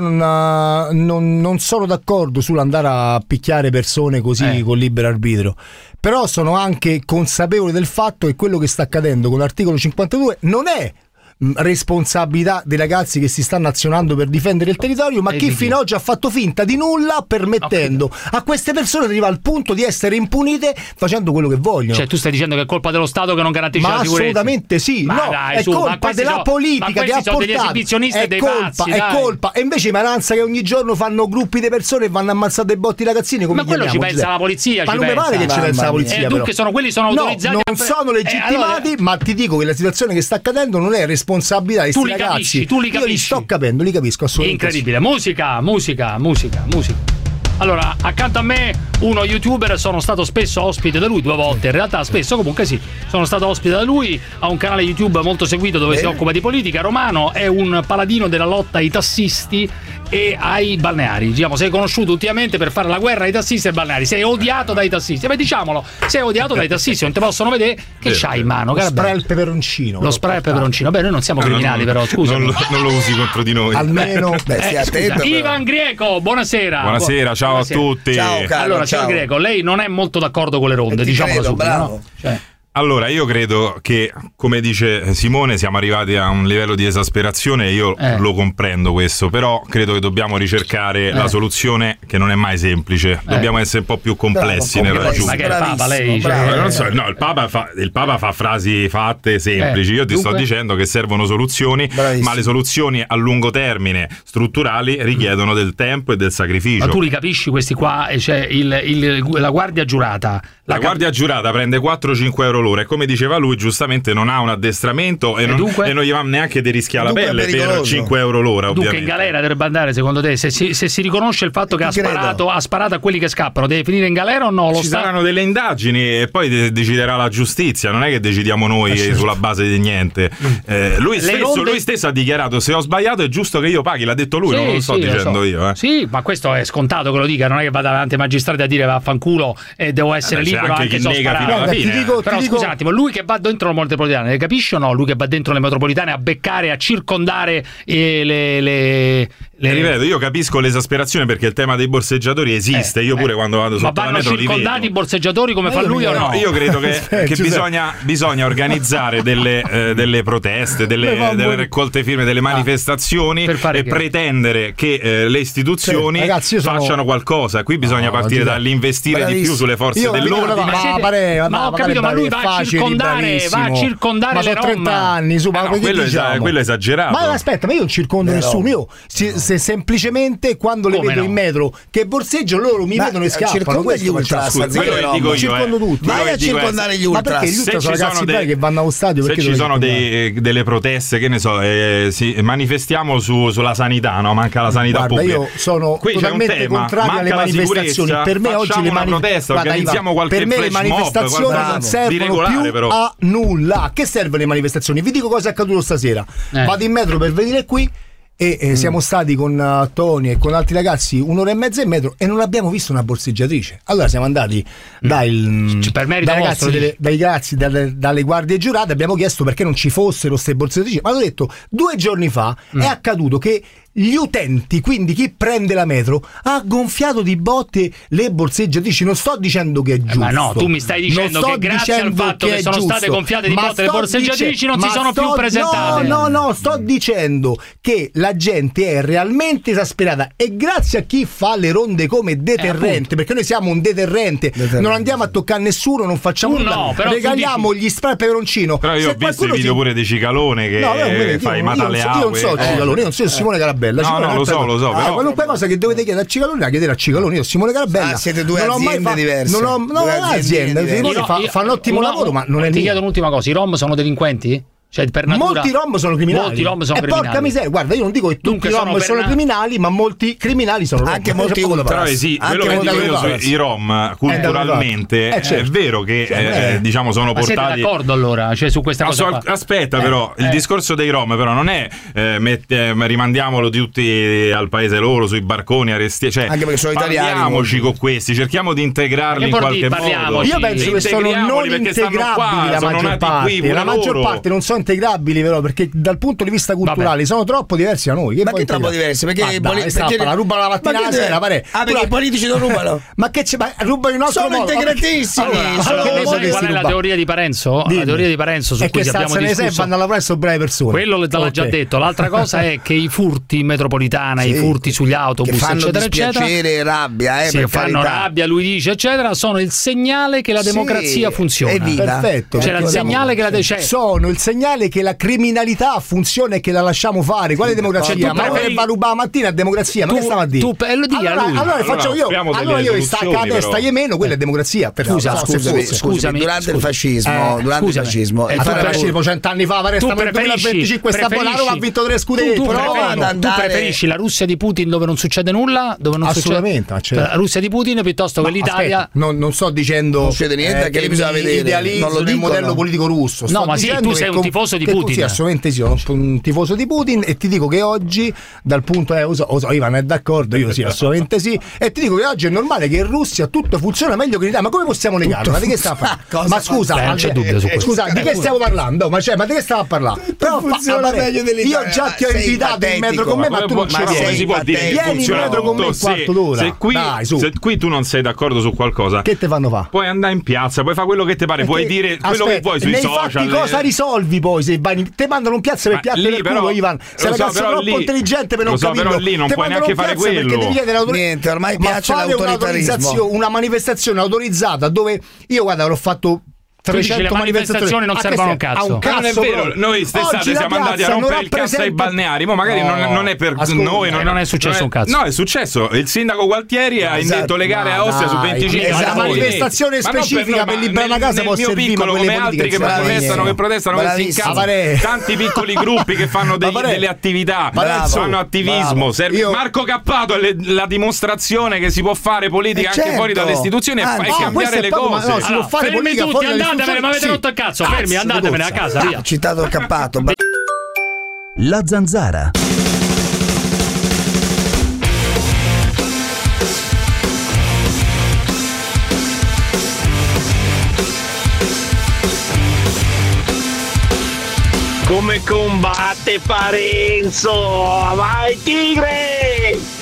non sono d'accordo sull'andare a picchiare persone così con libero arbitrio, però sono anche consapevole del fatto che quello che sta accadendo con l'articolo 52 non è responsabilità dei ragazzi che si stanno azionando per difendere il territorio, ma chi fino ad oggi ha fatto finta di nulla, permettendo a queste persone di arrivare al punto di essere impunite facendo quello che vogliono. Cioè tu stai dicendo che è colpa dello Stato che non garantisce la sicurezza? Assolutamente sì, è colpa della politica che ha portato, degli esibizionisti e dei pazzi, è colpa, e invece i Maranza che ogni giorno fanno gruppi di persone e vanno a ammazzare dei botti ragazzini, come ma quello ci pensa la polizia, ma non mi pare che ci pensa la polizia, dunque quelli sono autorizzati, non sono legittimati, ma ti dico che la situazione che sta accadendo non è responsabilità di questi ragazzi. Tu li capisci. Io li sto capendo, li capisco assolutamente. Incredibile. Musica. Allora, accanto a me uno youtuber, sono stato spesso ospite da lui 2 volte, in realtà spesso, comunque sì, sono stato ospite da lui, ha un canale YouTube molto seguito dove si occupa di politica. Romano è un paladino della lotta ai tassisti e ai balneari. Diciamo, sei conosciuto ultimamente per fare la guerra ai tassisti e ai balneari, sei odiato dai tassisti. Beh, diciamolo, sei odiato dai tassisti, non ti possono vedere che c'hai in mano. Lo spray al peperoncino. Lo spray al peperoncino. Beh, noi non siamo criminali, però scusa. Non lo usi contro di noi. Almeno stai attento. Ivan Grieco, buonasera. Buonasera, ciao a tutti. Ciao, Carlo, allora, signor Greco, lei non è molto d'accordo con le ronde, diciamolo subito, no? Allora, io credo che, come dice Simone, siamo arrivati a un livello di esasperazione e io lo comprendo questo, però credo che dobbiamo ricercare la soluzione, che non è mai semplice. Dobbiamo essere un po' più complessi nel raggiungere. Ma che il Papa, lei? Non so, no, il Papa fa frasi fatte semplici. Io ti sto dicendo che servono soluzioni, ma le soluzioni a lungo termine, strutturali, richiedono del tempo e del sacrificio. Ma tu li capisci questi qua? Cioè, la guardia giurata. La guardia giurata prende 4-5 euro l'ora e, come diceva lui, giustamente non ha un addestramento e non gli va neanche di rischiare la pelle per 5 euro l'ora. Dunque in galera dovrebbe andare, secondo te? Se si riconosce il fatto che ha sparato a quelli che scappano, deve finire in galera o no? Ci saranno delle indagini e poi deciderà la giustizia, non è che decidiamo noi sulla base di niente. Lui stesso ha dichiarato: se ho sbagliato è giusto che io paghi, l'ha detto lui, non lo sto dicendo io. Sì, ma questo è scontato che lo dica, non è che vada davanti ai magistrati a dire vaffanculo e devo essere libero anche se ho sparato. Però scusa un attimo, lui che va dentro le metropolitane, le capisci o no? Lui che va dentro le metropolitane a beccare, a circondare ripeto, io capisco l'esasperazione perché il tema dei borseggiatori esiste. Io pure quando vado sotto la metro li vedo. Ma vanno circondati i borseggiatori come fa lui o no? Io credo che bisogna organizzare delle proteste, delle raccolte firme, delle manifestazioni e pretendere che le istituzioni facciano qualcosa. Qui bisogna partire dall'investire di più sulle forze dell'ordine. Ma ho capito, ma lui va a circondare le 30 anni su, quello è esagerato. Ma aspetta, ma io non circondo nessuno. Io se semplicemente quando le vedo in metro che borseggiano, loro mi vedono e scappano. Gli ultras, circondo tutti. Vai a circondare gli ultras. Ma perché gli ultras sono ragazzi che vanno allo stadio? Se ci sono delle proteste, che ne so, manifestiamo sulla sanità, no? Manca la sanità pubblica. Io sono totalmente contrario alle manifestazioni. Per me oggi le manifestazioni non servono più a nulla. Che servono le manifestazioni? Vi dico cosa è accaduto stasera. Vado in metro per venire qui e siamo stati con Tony e con altri ragazzi 1 ora e mezza in metro e non abbiamo visto una borseggiatrice. Allora siamo andati dai ragazzi dalle guardie giurate, abbiamo chiesto perché non ci fossero queste borseggiatrici, ma hanno detto 2 giorni fa è accaduto che gli utenti, quindi chi prende la metro, ha gonfiato di botte le borseggiatrici. Non sto dicendo che è giusto. Ma no, tu mi stai dicendo che grazie al fatto che sono state gonfiate di botte le borseggiatrici non si sono più presentate. No, sto dicendo che la gente è realmente esasperata e grazie a chi fa le ronde come deterrente, perché noi siamo un deterrente. Non andiamo a toccare nessuno, non facciamo nulla, regaliamo gli spray al peperoncino. Però io ho visto il video pure di Cicalone che fa i mataleaue. Io non so Cicalone, io non so Simone Carabelli. Carabella. No, lo so. Però... qualunque cosa che dovete chiedere a Cicaloni, la chiedere a Cicaloni. Io Simone Carabella. Siete due aziende diverse. Non ho aziende. Fa un ottimo lavoro, ma non è. Ti chiedo un'ultima cosa: i rom sono delinquenti? Cioè, per natura, molti rom sono criminali. Porca miseria, guarda, io non dico che tutti i rom sono criminali, ma molti criminali sono rom. Anche molti però sì, quello che dico io sui rom culturalmente è vero che diciamo sono portati. Ma siete d'accordo allora? Cioè, su questa cosa aspetta, però il discorso dei rom però non è rimandiamolo tutti al paese loro sui barconi cioè, anche perché sono italiani. Parliamoci con questi, cerchiamo di integrarli in qualche modo. Io penso che sono non integrabili la maggior parte non sono integrabili, però, perché dal punto di vista culturale sono troppo diversi da noi. Ma che troppo diversi? Perché la rubano la mattina alla sera, pare. Perché i politici non rubano? Ma che c'è? Rubano in altro modo. Sono integratissimi. Qual è la teoria di Parenzo? La teoria di Parenzo su cui abbiamo discusso. Vanno alla presso brave persone. Quello l'ha già detto. L'altra cosa è che i furti in metropolitana, i furti sugli autobus, eccetera, eccetera, rabbia, fanno rabbia, lui dice, eccetera, sono il segnale che la democrazia funziona. Perfetto. C'era il segnale che sono il segnale che la criminalità funziona e che la lasciamo fare. Quale democrazia? Ma che va a rubare la mattina a democrazia? Ma che stiamo a dire? Allora faccio io. Allora io stacco la testa e meno, quella è democrazia. Scusami, durante il fascismo, tipo 100 anni fa, nel 2025 sta Bolaro ha vinto 3 scudetti. Tu preferisci la Russia di Putin dove non succede nulla? Assolutamente. La Russia di Putin piuttosto che l'Italia? Non sto dicendo non succede niente, che bisogna vedere. Idealizzo il modello politico russo. No, ma sì, tu sei un tifoso di Putin. Sì, assolutamente sì, sono un tifoso di Putin e ti dico che oggi dal punto Ivan è d'accordo, io sì, assolutamente sì, e ti dico che oggi è normale che in Russia tutto funziona meglio che in Italia. Ma come possiamo negarlo? Ma di che stiamo a parlare? Ma scusa, non c'è dubbio su questo. Scusa, di che stiamo parlando? Ma di che stiamo a parlare? Però funziona meglio dell'Italia. Io già ti ho invitato in metro con me, ma tu non ci vieni. Si può dire che vieni in metro con me un quarto d'ora. Se qui tu non sei d'accordo su qualcosa, che te fanno fa? Puoi andare in piazza, puoi fare quello che ti pare, puoi dire quello che vuoi sui social. Cosa risolvi poi se vai? Te mandano un piazzo per piatto del culo, Ivan. Sei una ragazza troppo intelligente per non capirlo. Però lì non puoi neanche fare quello. Niente, ormai piace l'autoritarismo. Una manifestazione autorizzata dove io guarda l'ho fatto 300 manifestazioni non servono un cazzo. Non è vero, noi stessate siamo andati a rompere il cazzo ai balneari, ma magari non è per noi, non è successo un cazzo. No, è successo. Il sindaco Gualtieri ha indetto le gare a Ostia su 25. La manifestazione specifica per liberare una casa può servire come altri che protestano che si incazzano. Tanti piccoli gruppi che fanno delle attività, fanno attivismo. Marco Cappato è la dimostrazione che si può fare politica anche fuori dalle istituzioni e cambiare le cose. Si può fare politica fuori. Andatevene, ma avete rotto il cazzo, fermi, andatevene a casa, via. Citato Cappato. La Zanzara. Come combatte Parenzo? Vai Tigre!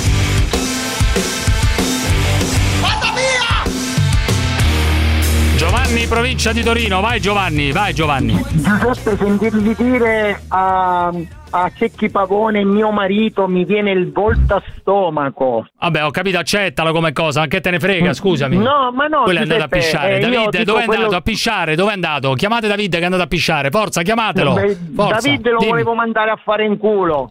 Giovanni, provincia di Torino, vai Giovanni. Giuseppe, sentirgli dire a Cecchi Pavone, mio marito, mi viene il voltastomaco. Vabbè, ho capito, accettalo come cosa, anche te ne frega, scusami. No, ma no. Quello è andato a pisciare. Davide, dove è andato a pisciare? Dove è andato? Chiamate Davide che è andato a pisciare, forza, chiamatelo. Forza, Davide lo volevo mandare a fare in culo.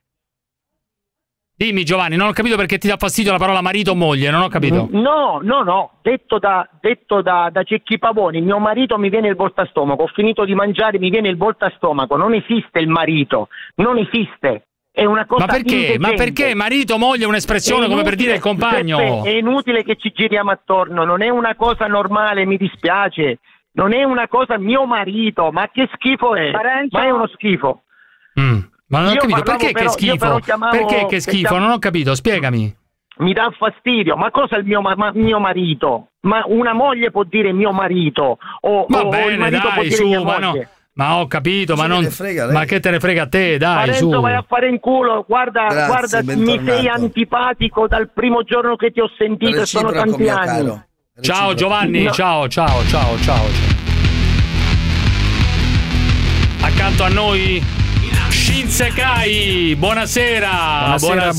Dimmi Giovanni, non ho capito perché ti dà fastidio la parola marito o moglie, non ho capito. No, detto da Cecchi Pavoni, mio marito mi viene il voltastomaco, ho finito di mangiare, mi viene il voltastomaco, non esiste il marito, non esiste. È una cosa intelligente. Ma perché marito, moglie è un'espressione come per dire il compagno? È inutile che ci giriamo attorno, non è una cosa normale, mi dispiace. Non è una cosa mio marito, ma che schifo è? Ma è uno schifo. Ma non ho capito, perché che schifo? Perché che schifo? Non ho capito, spiegami. Mi dà fastidio, ma cosa è il mio marito? Ma una moglie può dire mio marito o il marito può dire mia moglie. Ma ho capito, ma non ma che te ne frega a te, dai, Parenzo, su. Vai a fare in culo, guarda, mi sei antipatico dal primo giorno che ti ho sentito e sono tanti anni. Ciao Giovanni, ciao. Accanto a noi Shinsekai, buonasera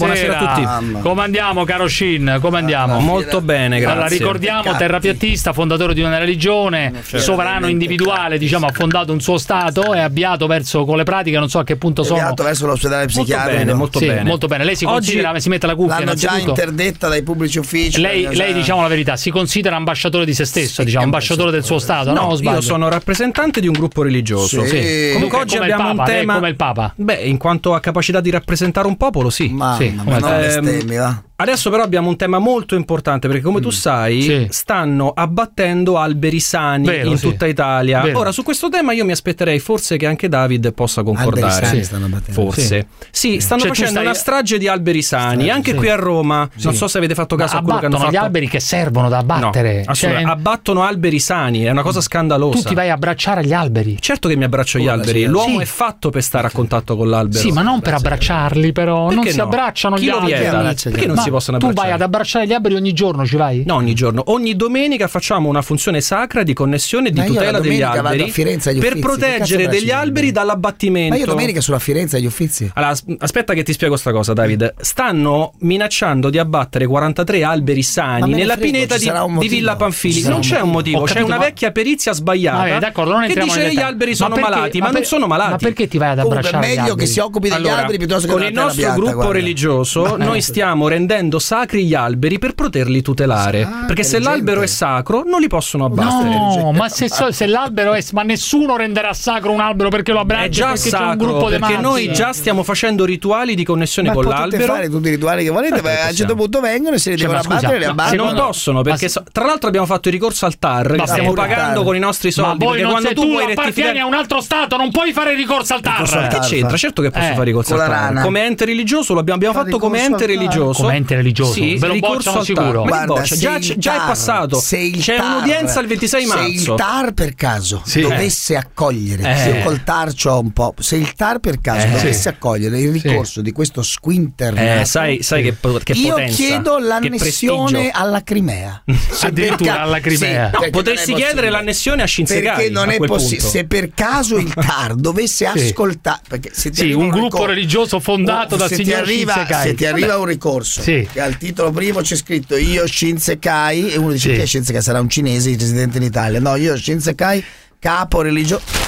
a tutti. Come andiamo, caro Shin? Come andiamo? Molto bene, grazie. Allora, ricordiamo, terrapiattista, fondatore di una religione, sovrano individuale, diciamo, ha fondato un suo stato, è avviato verso, con le pratiche, non so a che punto sono. È avviato verso l'ospedale psichiatrico. Molto bene. Molto bene. Lei si considera, si mette la cuffia. L'hanno già interdetta dai pubblici uffici. Lei, diciamo la verità, si considera ambasciatore di se stesso, diciamo, ambasciatore del suo stato, no? Io sono rappresentante di un gruppo religioso. Sì. Comunque oggi abbiamo un tema come il Papa. Beh, in quanto a capacità di rappresentare un popolo, sì. Ma non bestemmi, va. Adesso però abbiamo un tema molto importante, perché come tu sai stanno abbattendo alberi sani in tutta Italia. Ora su questo tema io mi aspetterei forse che anche David possa concordare. Stanno abbattendo. Forse stanno facendo una strage di alberi sani anche qui a Roma. Non so se avete fatto caso a quello che hanno fatto. Gli alberi che servono da abbattere. No, abbattono alberi sani, è una cosa scandalosa. Tu ti vai a abbracciare agli alberi. Certo che mi abbraccio agli alberi. L'uomo è fatto per stare a contatto con l'albero. Sì, ma non per abbracciarli, però. Perché non si abbracciano gli alberi. Perché non si possono abbracciare? Tu vai ad abbracciare gli alberi ogni giorno, ci vai? No, ogni giorno. Ogni domenica facciamo una funzione sacra di connessione e di tutela degli alberi per proteggere degli alberi dall'abbattimento. Ma io domenica sono a Firenze agli Uffizi. Allora, aspetta che ti spiego sta cosa, David. Stanno minacciando di abbattere 43 alberi sani nella pineta di Villa Pamphili. Non c'è un motivo, c'è una vecchia perizia sbagliata che dice che gli alberi sono malati, ma non sono malati. Ma perché ti vai ad abbracciare? È meglio che si occupi degli alberi piuttosto che con il nostro gruppo religioso noi stiamo rendendo sacri gli alberi per poterli tutelare, perché se l'albero è sacro non li possono abbattere. No, ma se l'albero è, ma nessuno renderà sacro un albero perché lo abbraccia, è già sacro, c'è un gruppo perché noi già stiamo facendo rituali di connessione con l'albero. Potete fare tutti i rituali che volete, a un certo punto vengono e se li devono abbattere, li abbattono. Non possono, perché tra l'altro abbiamo fatto il ricorso al TAR, che stiamo pagando con i nostri soldi, perché quando tu vuoi appartieni a un altro stato non puoi fare ricorso al TAR. Che c'entra? Certo che posso fare ricorso al TAR. Come ente religioso abbiamo fatto come ente religioso. Come ente religioso? Sì, ve lo bocciano sicuro. Guarda, già è passato. C'è un'udienza il 26 marzo. Se il TAR per caso dovesse accogliere, io col TAR c'ho un po'. Se il TAR per caso dovesse accogliere il ricorso di questo squinternato, sai che potenza. Io chiedo l'annessione alla Crimea. Addirittura alla Crimea. No, potresti chiedere l'annessione a Shinsekai. Perché non è possibile. Se per caso il TAR dovesse ascoltare, perché se un gruppo religioso fondato dal signor Shinsekai. Se ti arriva un ricorso che al titolo primo c'è scritto io Shinsekai e uno dice chi è Shinsekai? Sarà un cinese residente in Italia. No, io Shinsekai, capo religioso.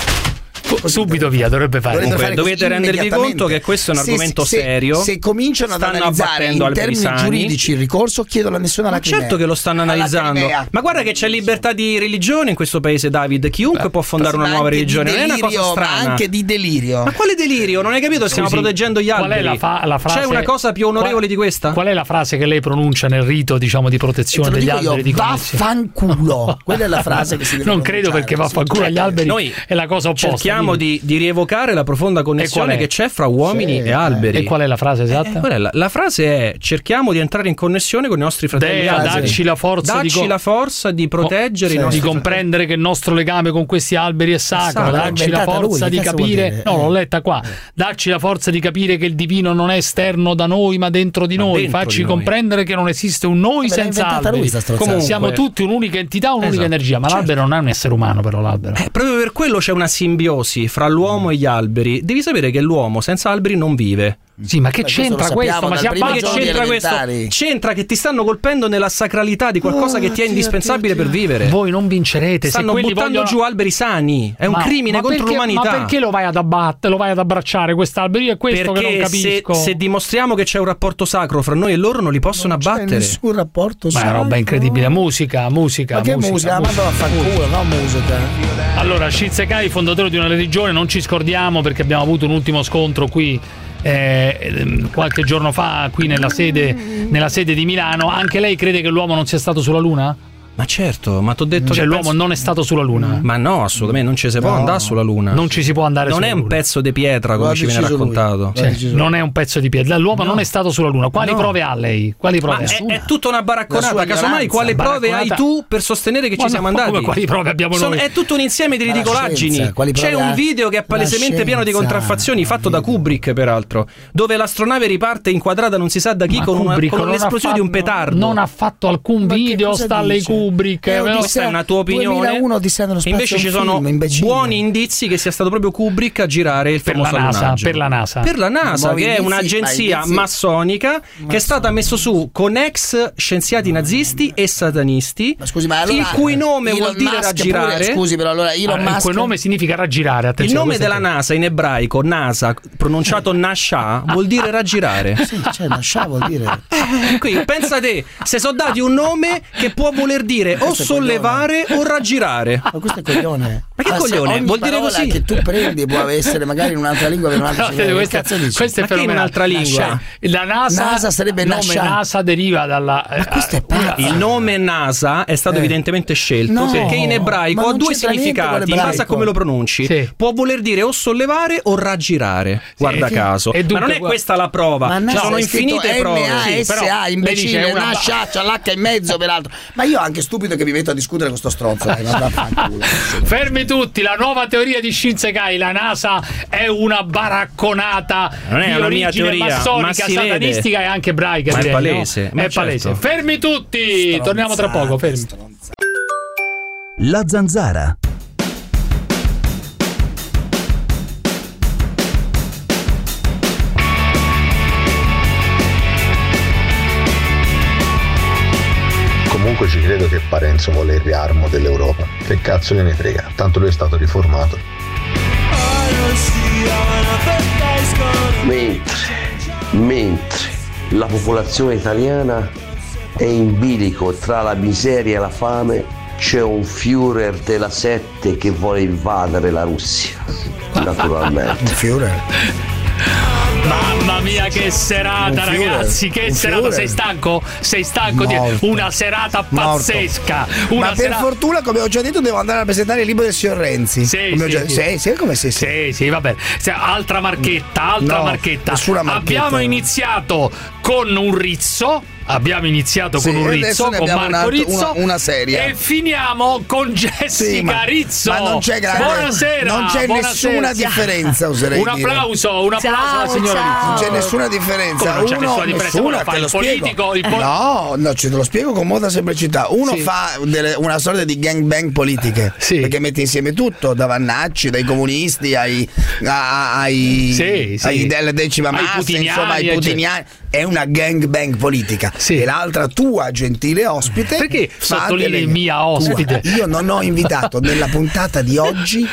Subito via, dovrebbe fare. Dovete rendervi conto che questo è un argomento serio. Se cominciano ad analizzare in termini giuridici il ricorso, chiedo l'annessione alla Crimea. Certo che lo stanno analizzando. Ma guarda che c'è libertà di religione in questo paese, David. Chiunque può fondare una nuova religione. Non è una cosa strana. Ma anche di delirio. Ma quale delirio? Non hai capito? Stiamo proteggendo gli alberi. Qual è la frase? C'è una cosa più onorevole di questa? Qual è la frase che lei pronuncia nel rito, diciamo, di protezione degli alberi? Vaffanculo. Quella è la frase che si deve Non credo, perché vaffanculo agli alberi è la cosa opposta. Cerchiamo di rievocare la profonda connessione che c'è fra uomini e alberi. E qual è la frase esatta? La frase è: cerchiamo di entrare in connessione con i nostri fratelli alberi. Dacci la forza di proteggere i nostri, di comprendere che il nostro legame con questi alberi è sacro. Dacci la forza di capire. No, l'ho letta qua. Dacci la forza di capire che il divino non è esterno da noi, ma dentro di noi. Facci comprendere che non esiste un noi senza alberi. Comunque siamo tutti un'unica entità, un'unica energia. Ma l'albero non è un essere umano, però l'albero. Proprio per quello c'è una simbiosi fra l'uomo e gli alberi. Devi sapere che l'uomo senza alberi non vive. Sì, ma che c'entra questo? Ma che c'entra questo? C'entra che ti stanno colpendo nella sacralità di qualcosa che ti è indispensabile per vivere. Voi non vincerete. Stanno buttando giù alberi sani. È un crimine contro l'umanità. Ma perché lo vai ad abbattere? Lo vai ad abbracciare quest'albero? Io è questo perché che non capisco. Se dimostriamo che c'è un rapporto sacro fra noi e loro, non li possono abbattere. Non c'è nessun rapporto sacro. Ma è roba incredibile. Musica. Ma che musica? Ma a fanculo, no musica. Allora, Shinsekai, fondatore di una religione, non ci scordiamo, perché abbiamo avuto un ultimo scontro qui qualche giorno fa qui nella sede di Milano. Anche lei crede che l'uomo non sia stato sulla Luna? Ma certo, ma t'ho detto che l'uomo non è stato sulla Luna. Ma no, assolutamente, non ci si può andare sulla Luna. Non ci si può andare sulla Luna. Non è un pezzo di pietra, come ci viene raccontato. Non è un pezzo di pietra. L'uomo non è stato sulla Luna. Quali prove ha lei? Quali prove ha? È tutta una baracconata. Casomai quale prove hai tu per sostenere che ci siamo andati? Come quali prove abbiamo noi? È tutto un insieme di ridicolaggini. C'è un video che è palesemente pieno di contraffazioni, fatto da Kubrick peraltro, dove l'astronave riparte inquadrata non si sa da chi con l'esplosione di un petardo. Non ha fatto alcun video, sta alle Kubrick. Kubrick. Questa è una tua opinione. 2001 Odissea nello spazio. Invece ci sono buoni indizi che sia stato proprio Kubrick a girare il famoso allunaggio. Per la NASA. Per la NASA, che è un'agenzia massonica che è stata messo su con ex scienziati nazisti e satanisti. Ma scusi, ma allora, il cui nome vuol dire raggirare. Scusi, però allora Elon Musk. Il cui nome significa raggirare. Il nome della NASA in ebraico, NASA, pronunciato Nasha, vuol dire raggirare. Sì, cioè Nasha vuol dire. Qui pensa te, se sono dati un nome che può voler dire o sollevare o raggirare. Ma questo è coglione. Ma che coglione? Vuol dire così che tu prendi può essere magari in un'altra lingua per un'altra questo è in un'altra lingua. La NASA sarebbe il nome NASA deriva dalla il nome NASA è stato evidentemente scelto perché in ebraico ha due significati in base a come lo pronunci. Può voler dire o sollevare o raggirare. Guarda caso. Ma non è questa la prova. Ci sono infinite prove. NASA, imbecille, Nasha, c'ha l'H in mezzo peraltro. Ma io anche stupido che mi metto a discutere con sto stronzo. Fermi tutti, la nuova teoria di Shinsekai, la NASA è una baracconata non è di una origine mia teoria, massonica, satanistica e anche ebraica. Ma è palese, no? È palese. Fermi tutti, torniamo tra poco, fermi. La Zanzara. Comunque ci credo che Parenzo vuole il riarmo dell'Europa. Che cazzo gliene frega, tanto lui è stato riformato. Mentre la popolazione italiana è in bilico tra la miseria e la fame, c'è un Führer della 7 che vuole invadere la Russia, naturalmente. Un Führer? Mamma mia, che serata, ragazzi! Che serata! Sei stanco? Sei stanco di una serata pazzesca! Ma per fortuna, come ho già detto, devo andare a presentare il libro del signor Renzi. Sì, va bene. Altra marchetta, marchetta. Abbiamo iniziato con un rizzo. Con Marco Rizzo, una serie, e finiamo con Jessica Rizzo. Ma non c'è grande, buonasera, non c'è nessuna differenza, oserei un applauso alla signora Rizzo. Non c'è nessuna differenza. Non c'è nessuna differenza. Uno fa il politico, no, te lo spiego con molta semplicità. Uno fa una sorta di gangbang politiche, perché mette insieme tutto, da Vannacci, dai comunisti ai della decima massa, insomma ai putiniani. È una gangbang politica. E l'altra tua gentile ospite. Perché sottolinei mia ospite? Io non ho invitato nella puntata di oggi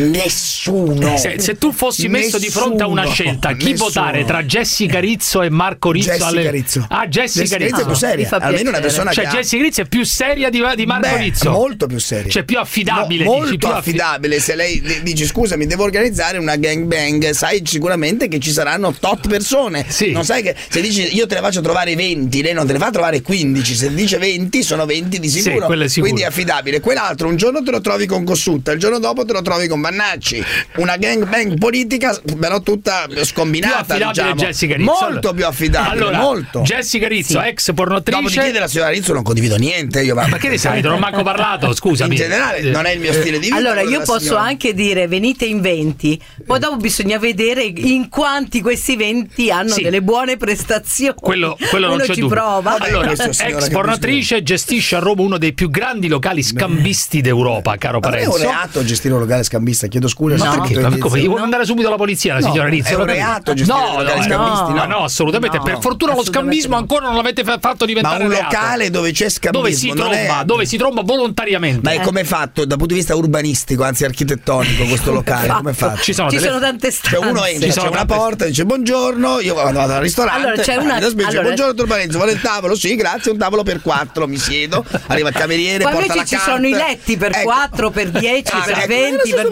nessuno. Se tu fossi messo di fronte a una scelta, chi votare tra Jessica Rizzo e Marco Rizzo? Jessica Rizzo. Jessica Rizzo è più seria. Almeno una persona che Jessica Rizzo è più seria di Marco Rizzo. Molto più seria. Cioè più affidabile. Molto affidabile. Se lei dice scusami, devo organizzare una gangbang, sai sicuramente che ci saranno tot persone. Non sai che se dici io te ne faccio trovare 20, lei non te ne fa trovare 15. Se dice 20 sono 20 di sicuro. Quindi è affidabile. Quell'altro un giorno te lo trovi con Cossutta, il giorno dopo te lo trovi con Vannacci. Una gangbang politica però tutta scombinata, diciamo. Jessica Rizzo. Molto più affidabile. Allora, molto. Jessica Rizzo, ex pornotrice. Dopodiché della signora Rizzo non condivido niente. Io, ma perché ne sai? Non ho manco parlato, scusami. In generale non è il mio stile di vita. Allora io posso anche dire venite in 20, poi dopo bisogna vedere in quanti questi 20 hanno delle buone prestazioni. Quello non c'è dubbio. Prova. Allora, ex pornotrice, gestisce a Roma uno dei più grandi locali scambisti d'Europa, caro Parenzo. È un reato gestire un locale scambista, chiedo scusa. Ma perché? Ma come? Io vuoi mandare subito la polizia, la signora Rizzo? È un reato gestire locali scambisti? No, assolutamente. Per fortuna lo scambismo ancora non l'avete fatto diventare reato. Ma un locale dove c'è scambismo dove si tromba volontariamente. Ma è come fatto dal punto di vista urbanistico, anzi architettonico, questo locale? Come fatto? Ci sono tante stanze. Cioè uno entra, c'è una porta, dice buongiorno, io vado al ristorante. Allora c'è una buongiorno dottor Parenzo, vuole il tavolo? Sì, grazie, un tavolo per 4, mi siedo, arriva il cameriere, poi porta la invece carta. Ci sono i letti per 4, per 10, per 20, per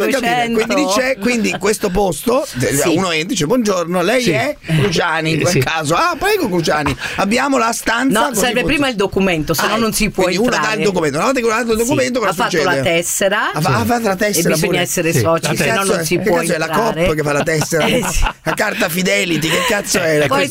200. Quindi in questo posto uno entra, dice buongiorno, lei è Cruciani, in quel caso. Ah, prego Cruciani, abbiamo la stanza. No, serve prima il documento, se no non si può entrare. Uno dà il documento, una volta che uno ha il documento cosa succede? Ha fatto la tessera. Ha fatto la tessera. E bisogna essere soci, se no non si può entrare. È la COP che fa la tessera, la carta Fidelity, che cazzo è? Poi dipende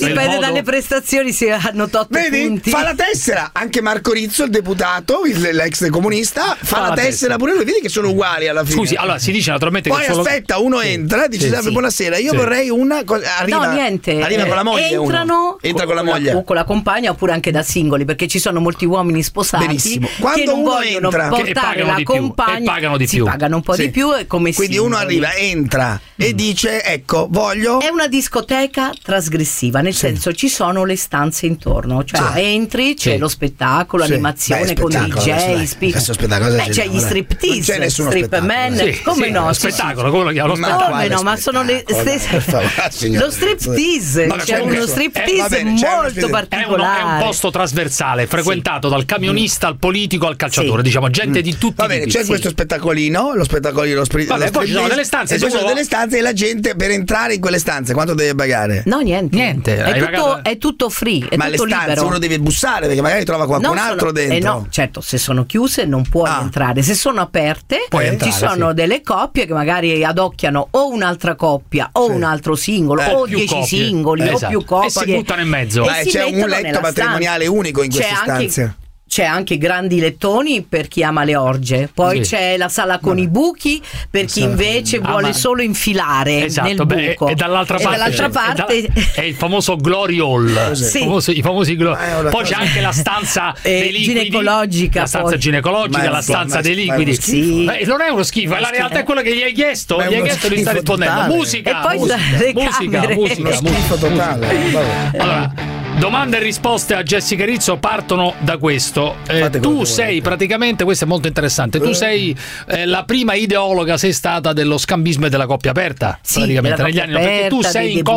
dalle prestazioni si hanno tolto punti. Fa la tessera anche Marco Rizzo, il deputato, l'ex comunista, fa la tessera pure lui. Vedi che sono uguali alla fine. Scusi, allora si dice naturalmente poi che aspetta, uno entra, dice salve, buonasera, io vorrei una arriva, no, niente. Arriva con la moglie. Entra con la moglie o con la compagna oppure anche da singoli, perché ci sono molti uomini sposati. Benissimo. Che quando non vogliono portare la compagna, e pagano di più. Si pagano un po' di più e come quindi singoli. uno arriva, entra e dice ecco, voglio. È una discoteca trasgressiva, nel senso ci sono le stanze intorno, cioè entri, c'è lo spettacolo, animazione con DJ, c'è gli striptease, strip man, come no? Spettacolo, come lo chiamo? Come no, ma sono le stesse. Lo striptease, c'è uno striptease molto particolare. È un posto trasversale, frequentato dal camionista al politico al calciatore, diciamo, gente di tutti i tipi. C'è questo spettacolino, lo poi ci sono delle stanze, e poi sono delle stanze e la gente per entrare in quelle stanze quanto deve pagare? No, niente. È tutto free, è ma tutto le stanze libero. Uno deve bussare perché magari trova qualcun altro dentro. No, certo, se sono chiuse non puoi entrare, se sono aperte ci sono delle coppie che magari adocchiano o un'altra coppia o un altro singolo o 10 singoli o più coppie e si buttano in mezzo. C'è un letto matrimoniale unico in queste stanze. C'è anche grandi lettoni per chi ama le orge, poi c'è la sala con i buchi per chi invece vuole solo infilare nel buco. E dall'altra parte è il famoso Glory Hall, i famosi poi c'è anche la stanza dei liquidi, ginecologica, la stanza ginecologica, la stanza dei liquidi. Non è uno schifo, la realtà è quello che gli hai chiesto, e gli sta rispondendo. Musica, e poi musica. Schifo totale. Allora, domande e risposte a Jessica Rizzo partono da questo. Tu sei praticamente, questo è molto interessante, tu sei la prima ideologa, sei stata dello scambismo e della coppia aperta, praticamente negli anni, perché tu sei in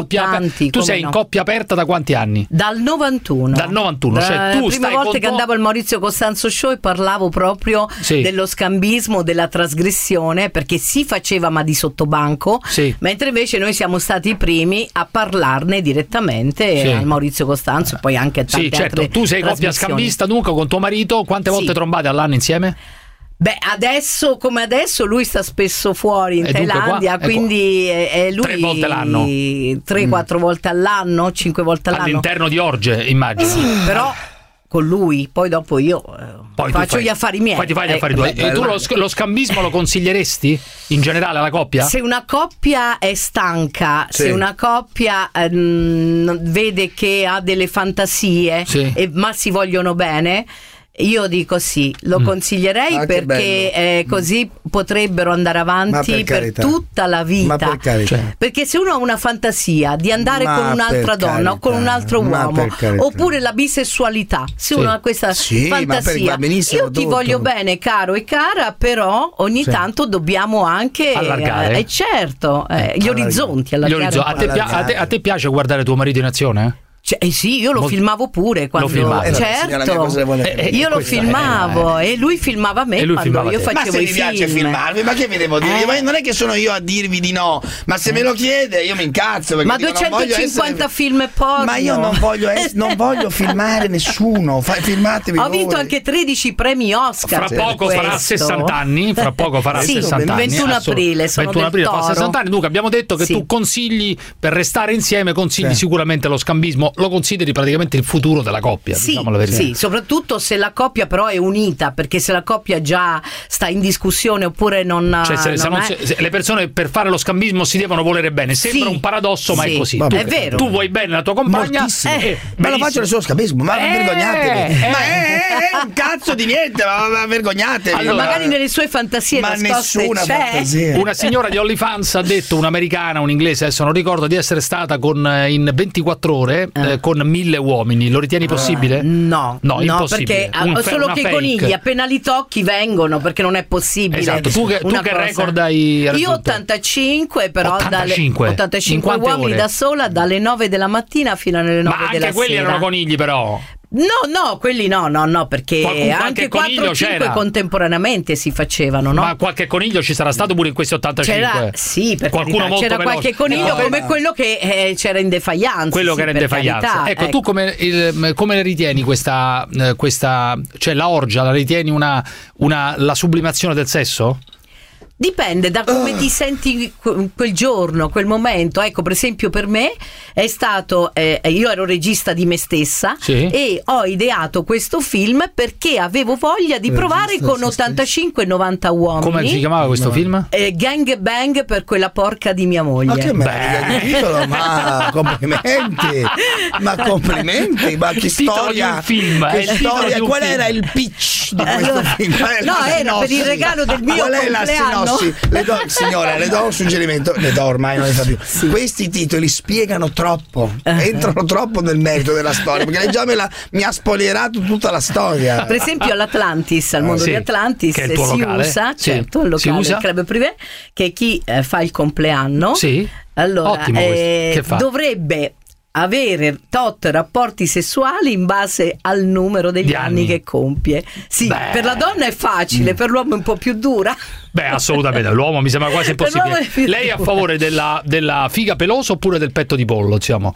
coppia aperta da quanti anni? Dal 91. Cioè tu prima volta che andavo al Maurizio Costanzo Show e parlavo proprio dello scambismo, della trasgressione, perché si faceva ma di sottobanco, mentre invece noi siamo stati i primi a parlarne direttamente al Maurizio Costanzo, poi anche a tante altre tu sei coppia scambista dunque con tuo marito, quante volte trombate all'anno insieme? Beh, adesso come adesso lui sta spesso fuori in Thailandia, quindi lui 3 volte l'anno, 3-4 volte all'anno, 5 volte all'anno all'interno di orge, immagino. Sì, però con lui, poi dopo io faccio gli affari miei. Poi ti fai gli affari tuoi. E tu lo scambismo lo consiglieresti in generale alla coppia? Se una coppia è stanca, se una coppia vede che ha delle fantasie ma si vogliono bene, io dico sì, lo consiglierei perché così potrebbero andare avanti per tutta la vita. Perché se uno ha una fantasia di andare con un'altra donna o con un altro uomo, oppure la bisessualità, se uno ha questa fantasia, io ti voglio bene, caro e cara, però ogni tanto dobbiamo anche allargare. Gli orizzonti. A te piace guardare tuo marito in azione? Sì, io lo filmavo pure quando io lo filmavo e lui filmava me quando io facevo i film. Ma se mi piace filmarvi, ma che vi devo dire? Ma non è che sono io a dirvi di no, ma se me lo chiede io mi incazzo. Ma 250 film porno. Ma io non voglio filmare nessuno. Filmatevi Ho vinto anche 13 premi Oscar. Fra poco farà 60 anni. Fra poco farà 60 anni. 21 aprile. Sono 21 aprile fa 60 anni. Dunque abbiamo detto che tu consigli per restare insieme, consigli sicuramente lo scambismo. Lo consideri praticamente il futuro della coppia, diciamo la verità. Sì, soprattutto se la coppia però è unita, perché se la coppia già sta in discussione oppure non, se le persone per fare lo scambismo si devono volere bene, sembra un paradosso, ma è così. È vero. Tu vuoi bene la tua compagna, ma lo faccio solo scambismo, ma vergognatevi. Ma è un cazzo di niente, ma vergognatevi. Allora, magari nelle sue fantasie ma nessuna fantasia. Una signora di OnlyFans ha detto, un'americana, un inglese, adesso non ricordo, di essere stata in 24 ore con 1000 uomini. Lo ritieni possibile? No, impossibile. Perché solo che i conigli appena li tocchi vengono, perché non è possibile. Esatto, tu che record hai raggiunto? Io 85, però 85 uomini ore. Da sola dalle 9 della mattina fino alle 9 della sera. Ma anche quelli erano conigli però. No, quelli no, perché anche 4-5 contemporaneamente si facevano, no? Ma qualche coniglio ci sarà stato pure in questi 85? Sì, perché c'era qualche coniglio come quello che c'era in Defiance. Quello che era in Defiance. Ecco, tu come ritieni questa, cioè la orgia, la ritieni la sublimazione del sesso? Dipende da come ti senti quel giorno, quel momento. Ecco, per esempio per me è stato, io ero regista di me stessa e ho ideato questo film perché avevo voglia di provare con 85-90 uomini. Come si chiamava questo film? Gang Bang per quella porca di mia moglie. Ma che meraviglia di titolo, ma complimenti, ma che storia, film, che storia, qual era il pitch di questo film? No, era per il regalo del mio compleanno. Signora, le do un suggerimento, le do ormai, non le fa più. Questi titoli spiegano troppo, entrano troppo nel merito della storia, perché lei già mi ha spoilerato tutta la storia. Per esempio all'Atlantis, al mondo di Atlantis, che è il tuo locale. Usa, certo, il locale, il club privé, che chi fa il compleanno, allora dovrebbe avere tot rapporti sessuali in base al numero degli anni che compie. Per la donna è facile, per l'uomo è un po' più dura. Beh, assolutamente, l'uomo mi sembra quasi impossibile. Lei è a favore della figa pelosa oppure del petto di pollo? Diciamo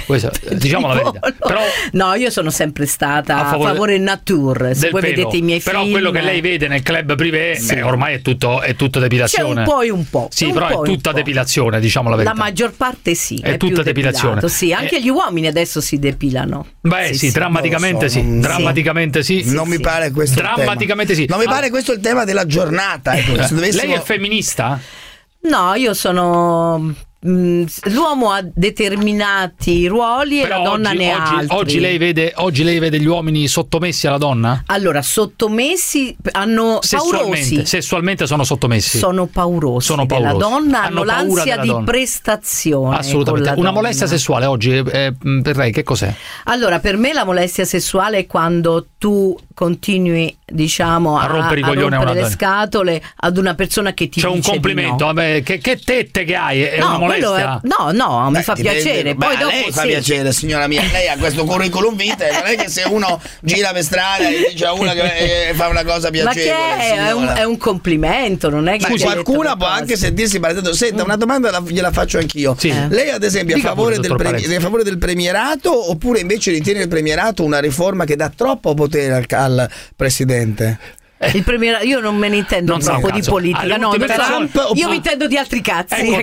la verità. Però, no, io sono sempre stata a favore nature. Se voi vedete i miei film. Però quello che lei vede nel club privé ormai è tutto depilazione. C'è un po' e un po'. Sì, però è tutta depilazione, diciamo la verità. La maggior parte sì. È tutta depilazione. Sì, anche gli uomini adesso si depilano. Beh, sì, drammaticamente sì. Drammaticamente sì. Non mi pare questo drammaticamente sì. Non mi pare questo il tema della giornata. Lei è femminista? No, io sono l'uomo ha determinati ruoli e la donna ne ha altri. Oggi lei vede gli uomini sottomessi alla donna? Allora, sottomessi hanno paurosi. Sessualmente sono sottomessi. Sono paurosi. La donna hanno l'ansia di prestazione. Assolutamente. Una molestia sessuale oggi per lei che cos'è? Allora, per me la molestia sessuale è quando tu continui, diciamo, a rompere le scatole ad una persona che ti dice un complimento. No. Vabbè, che tette che hai? È una molestia? No, mi fa piacere. Poi dopo lei fa piacere, signora mia. Lei ha questo curriculum vitae. Non è che se uno gira per strada e dice a una che fa una cosa piacevole. Ma che è un complimento, non è che qualcuno può anche sentirsi baratto. Senta, una domanda gliela faccio anch'io. Lei ad esempio è a favore del premierato oppure invece ritiene il premierato una riforma che dà troppo potere al presidente? Il io non me ne intendo troppo di politica, io mi intendo di altri cazzi.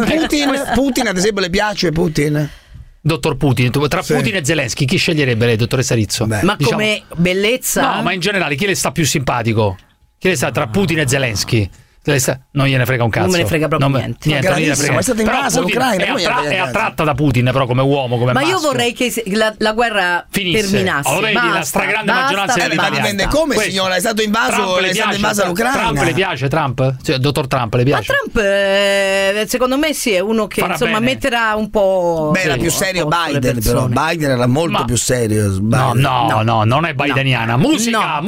Putin ad esempio, le piace Putin? Dottor Putin, tra Putin e Zelensky chi sceglierebbe lei, dottoressa Rizzo? Ma come bellezza? No, ma in generale chi le sta più simpatico? Chi le sta tra Putin e Zelensky? Non gliene frega un cazzo. Non me ne frega proprio niente. Non gliene frega. Ma è stata invasa l'Ucraina. È attratta da Putin, però come uomo, come maschio. Io vorrei che la guerra terminasse. Lo vedi, la stragrande maggioranza degli italiani. Ma dipende come, signora, è stato invasa l'Ucraina. Trump le piace? Cioè, dottor Trump le piace? Ma Trump, secondo me sì, è uno che metterà un po'. Beh, era più serio Biden, però. Biden era molto più serio. No, non è bideniana. Musica.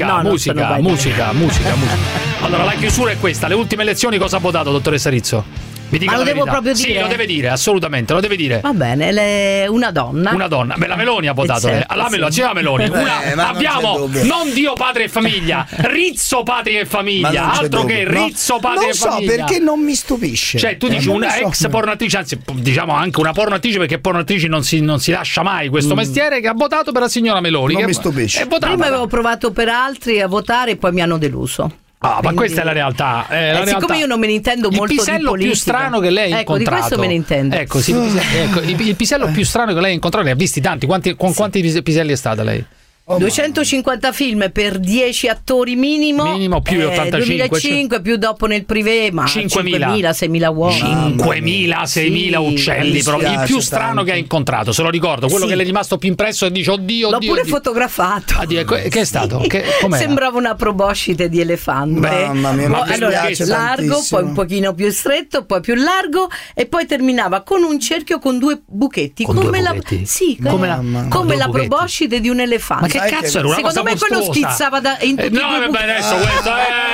Allora, la chiusura è questa. Le ultime elezioni cosa ha votato, dottoressa Rizzo? Mi dica ma lo devo proprio dire? Sì, lo deve dire, assolutamente, lo deve dire. Va bene, una donna. Una donna. Beh, la Meloni ha votato. La Meloni. Abbiamo non Dio, padre e famiglia, Rizzo, patria e famiglia. Altro che Rizzo, patria e famiglia. Non so perché non mi stupisce. Cioè, tu dici una ex pornoattrice, anzi, diciamo anche una pornoattrice, perché pornoattrici non si lascia mai questo mestiere, che ha votato per la signora Meloni. Non mi stupisce. Prima avevo provato per altri a votare e poi mi hanno deluso. Ma questa è la realtà. Siccome io non me ne intendo molto di politica. Il pisello più strano che lei ha incontrato. Di questo me ne intendo. Il pisello più strano che lei ha incontrato, ne ha visti tanti. Con quanti piselli è stata lei? 250 film per 10 attori minimo più 85 2005 più dopo nel privé, ma 5.000 6.000 uomini, 6.000 uccelli. Il più strano che ha incontrato, se lo ricordo, quello che le è rimasto più impresso e dice oddio. L'ho pure fotografato. Che è stato? Sembrava una proboscide di elefante. Mamma mia, allora largo, poi un pochino più stretto, poi più largo e poi terminava con un cerchio con due buchetti, come la proboscide di un elefante. Che cazzo era una secondo me costosa. quello schizzava in tutti adesso questo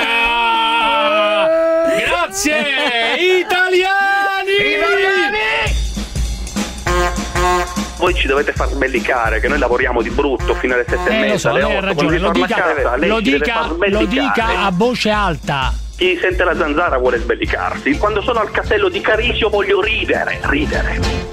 grazie italiani. Voi ci dovete far sbellicare che noi lavoriamo di brutto fino alle 7:30 alle 8. Ha ragione, lo dica a voce alta. Chi sente la zanzara vuole sbellicarsi. Quando sono al castello di Carisio voglio ridere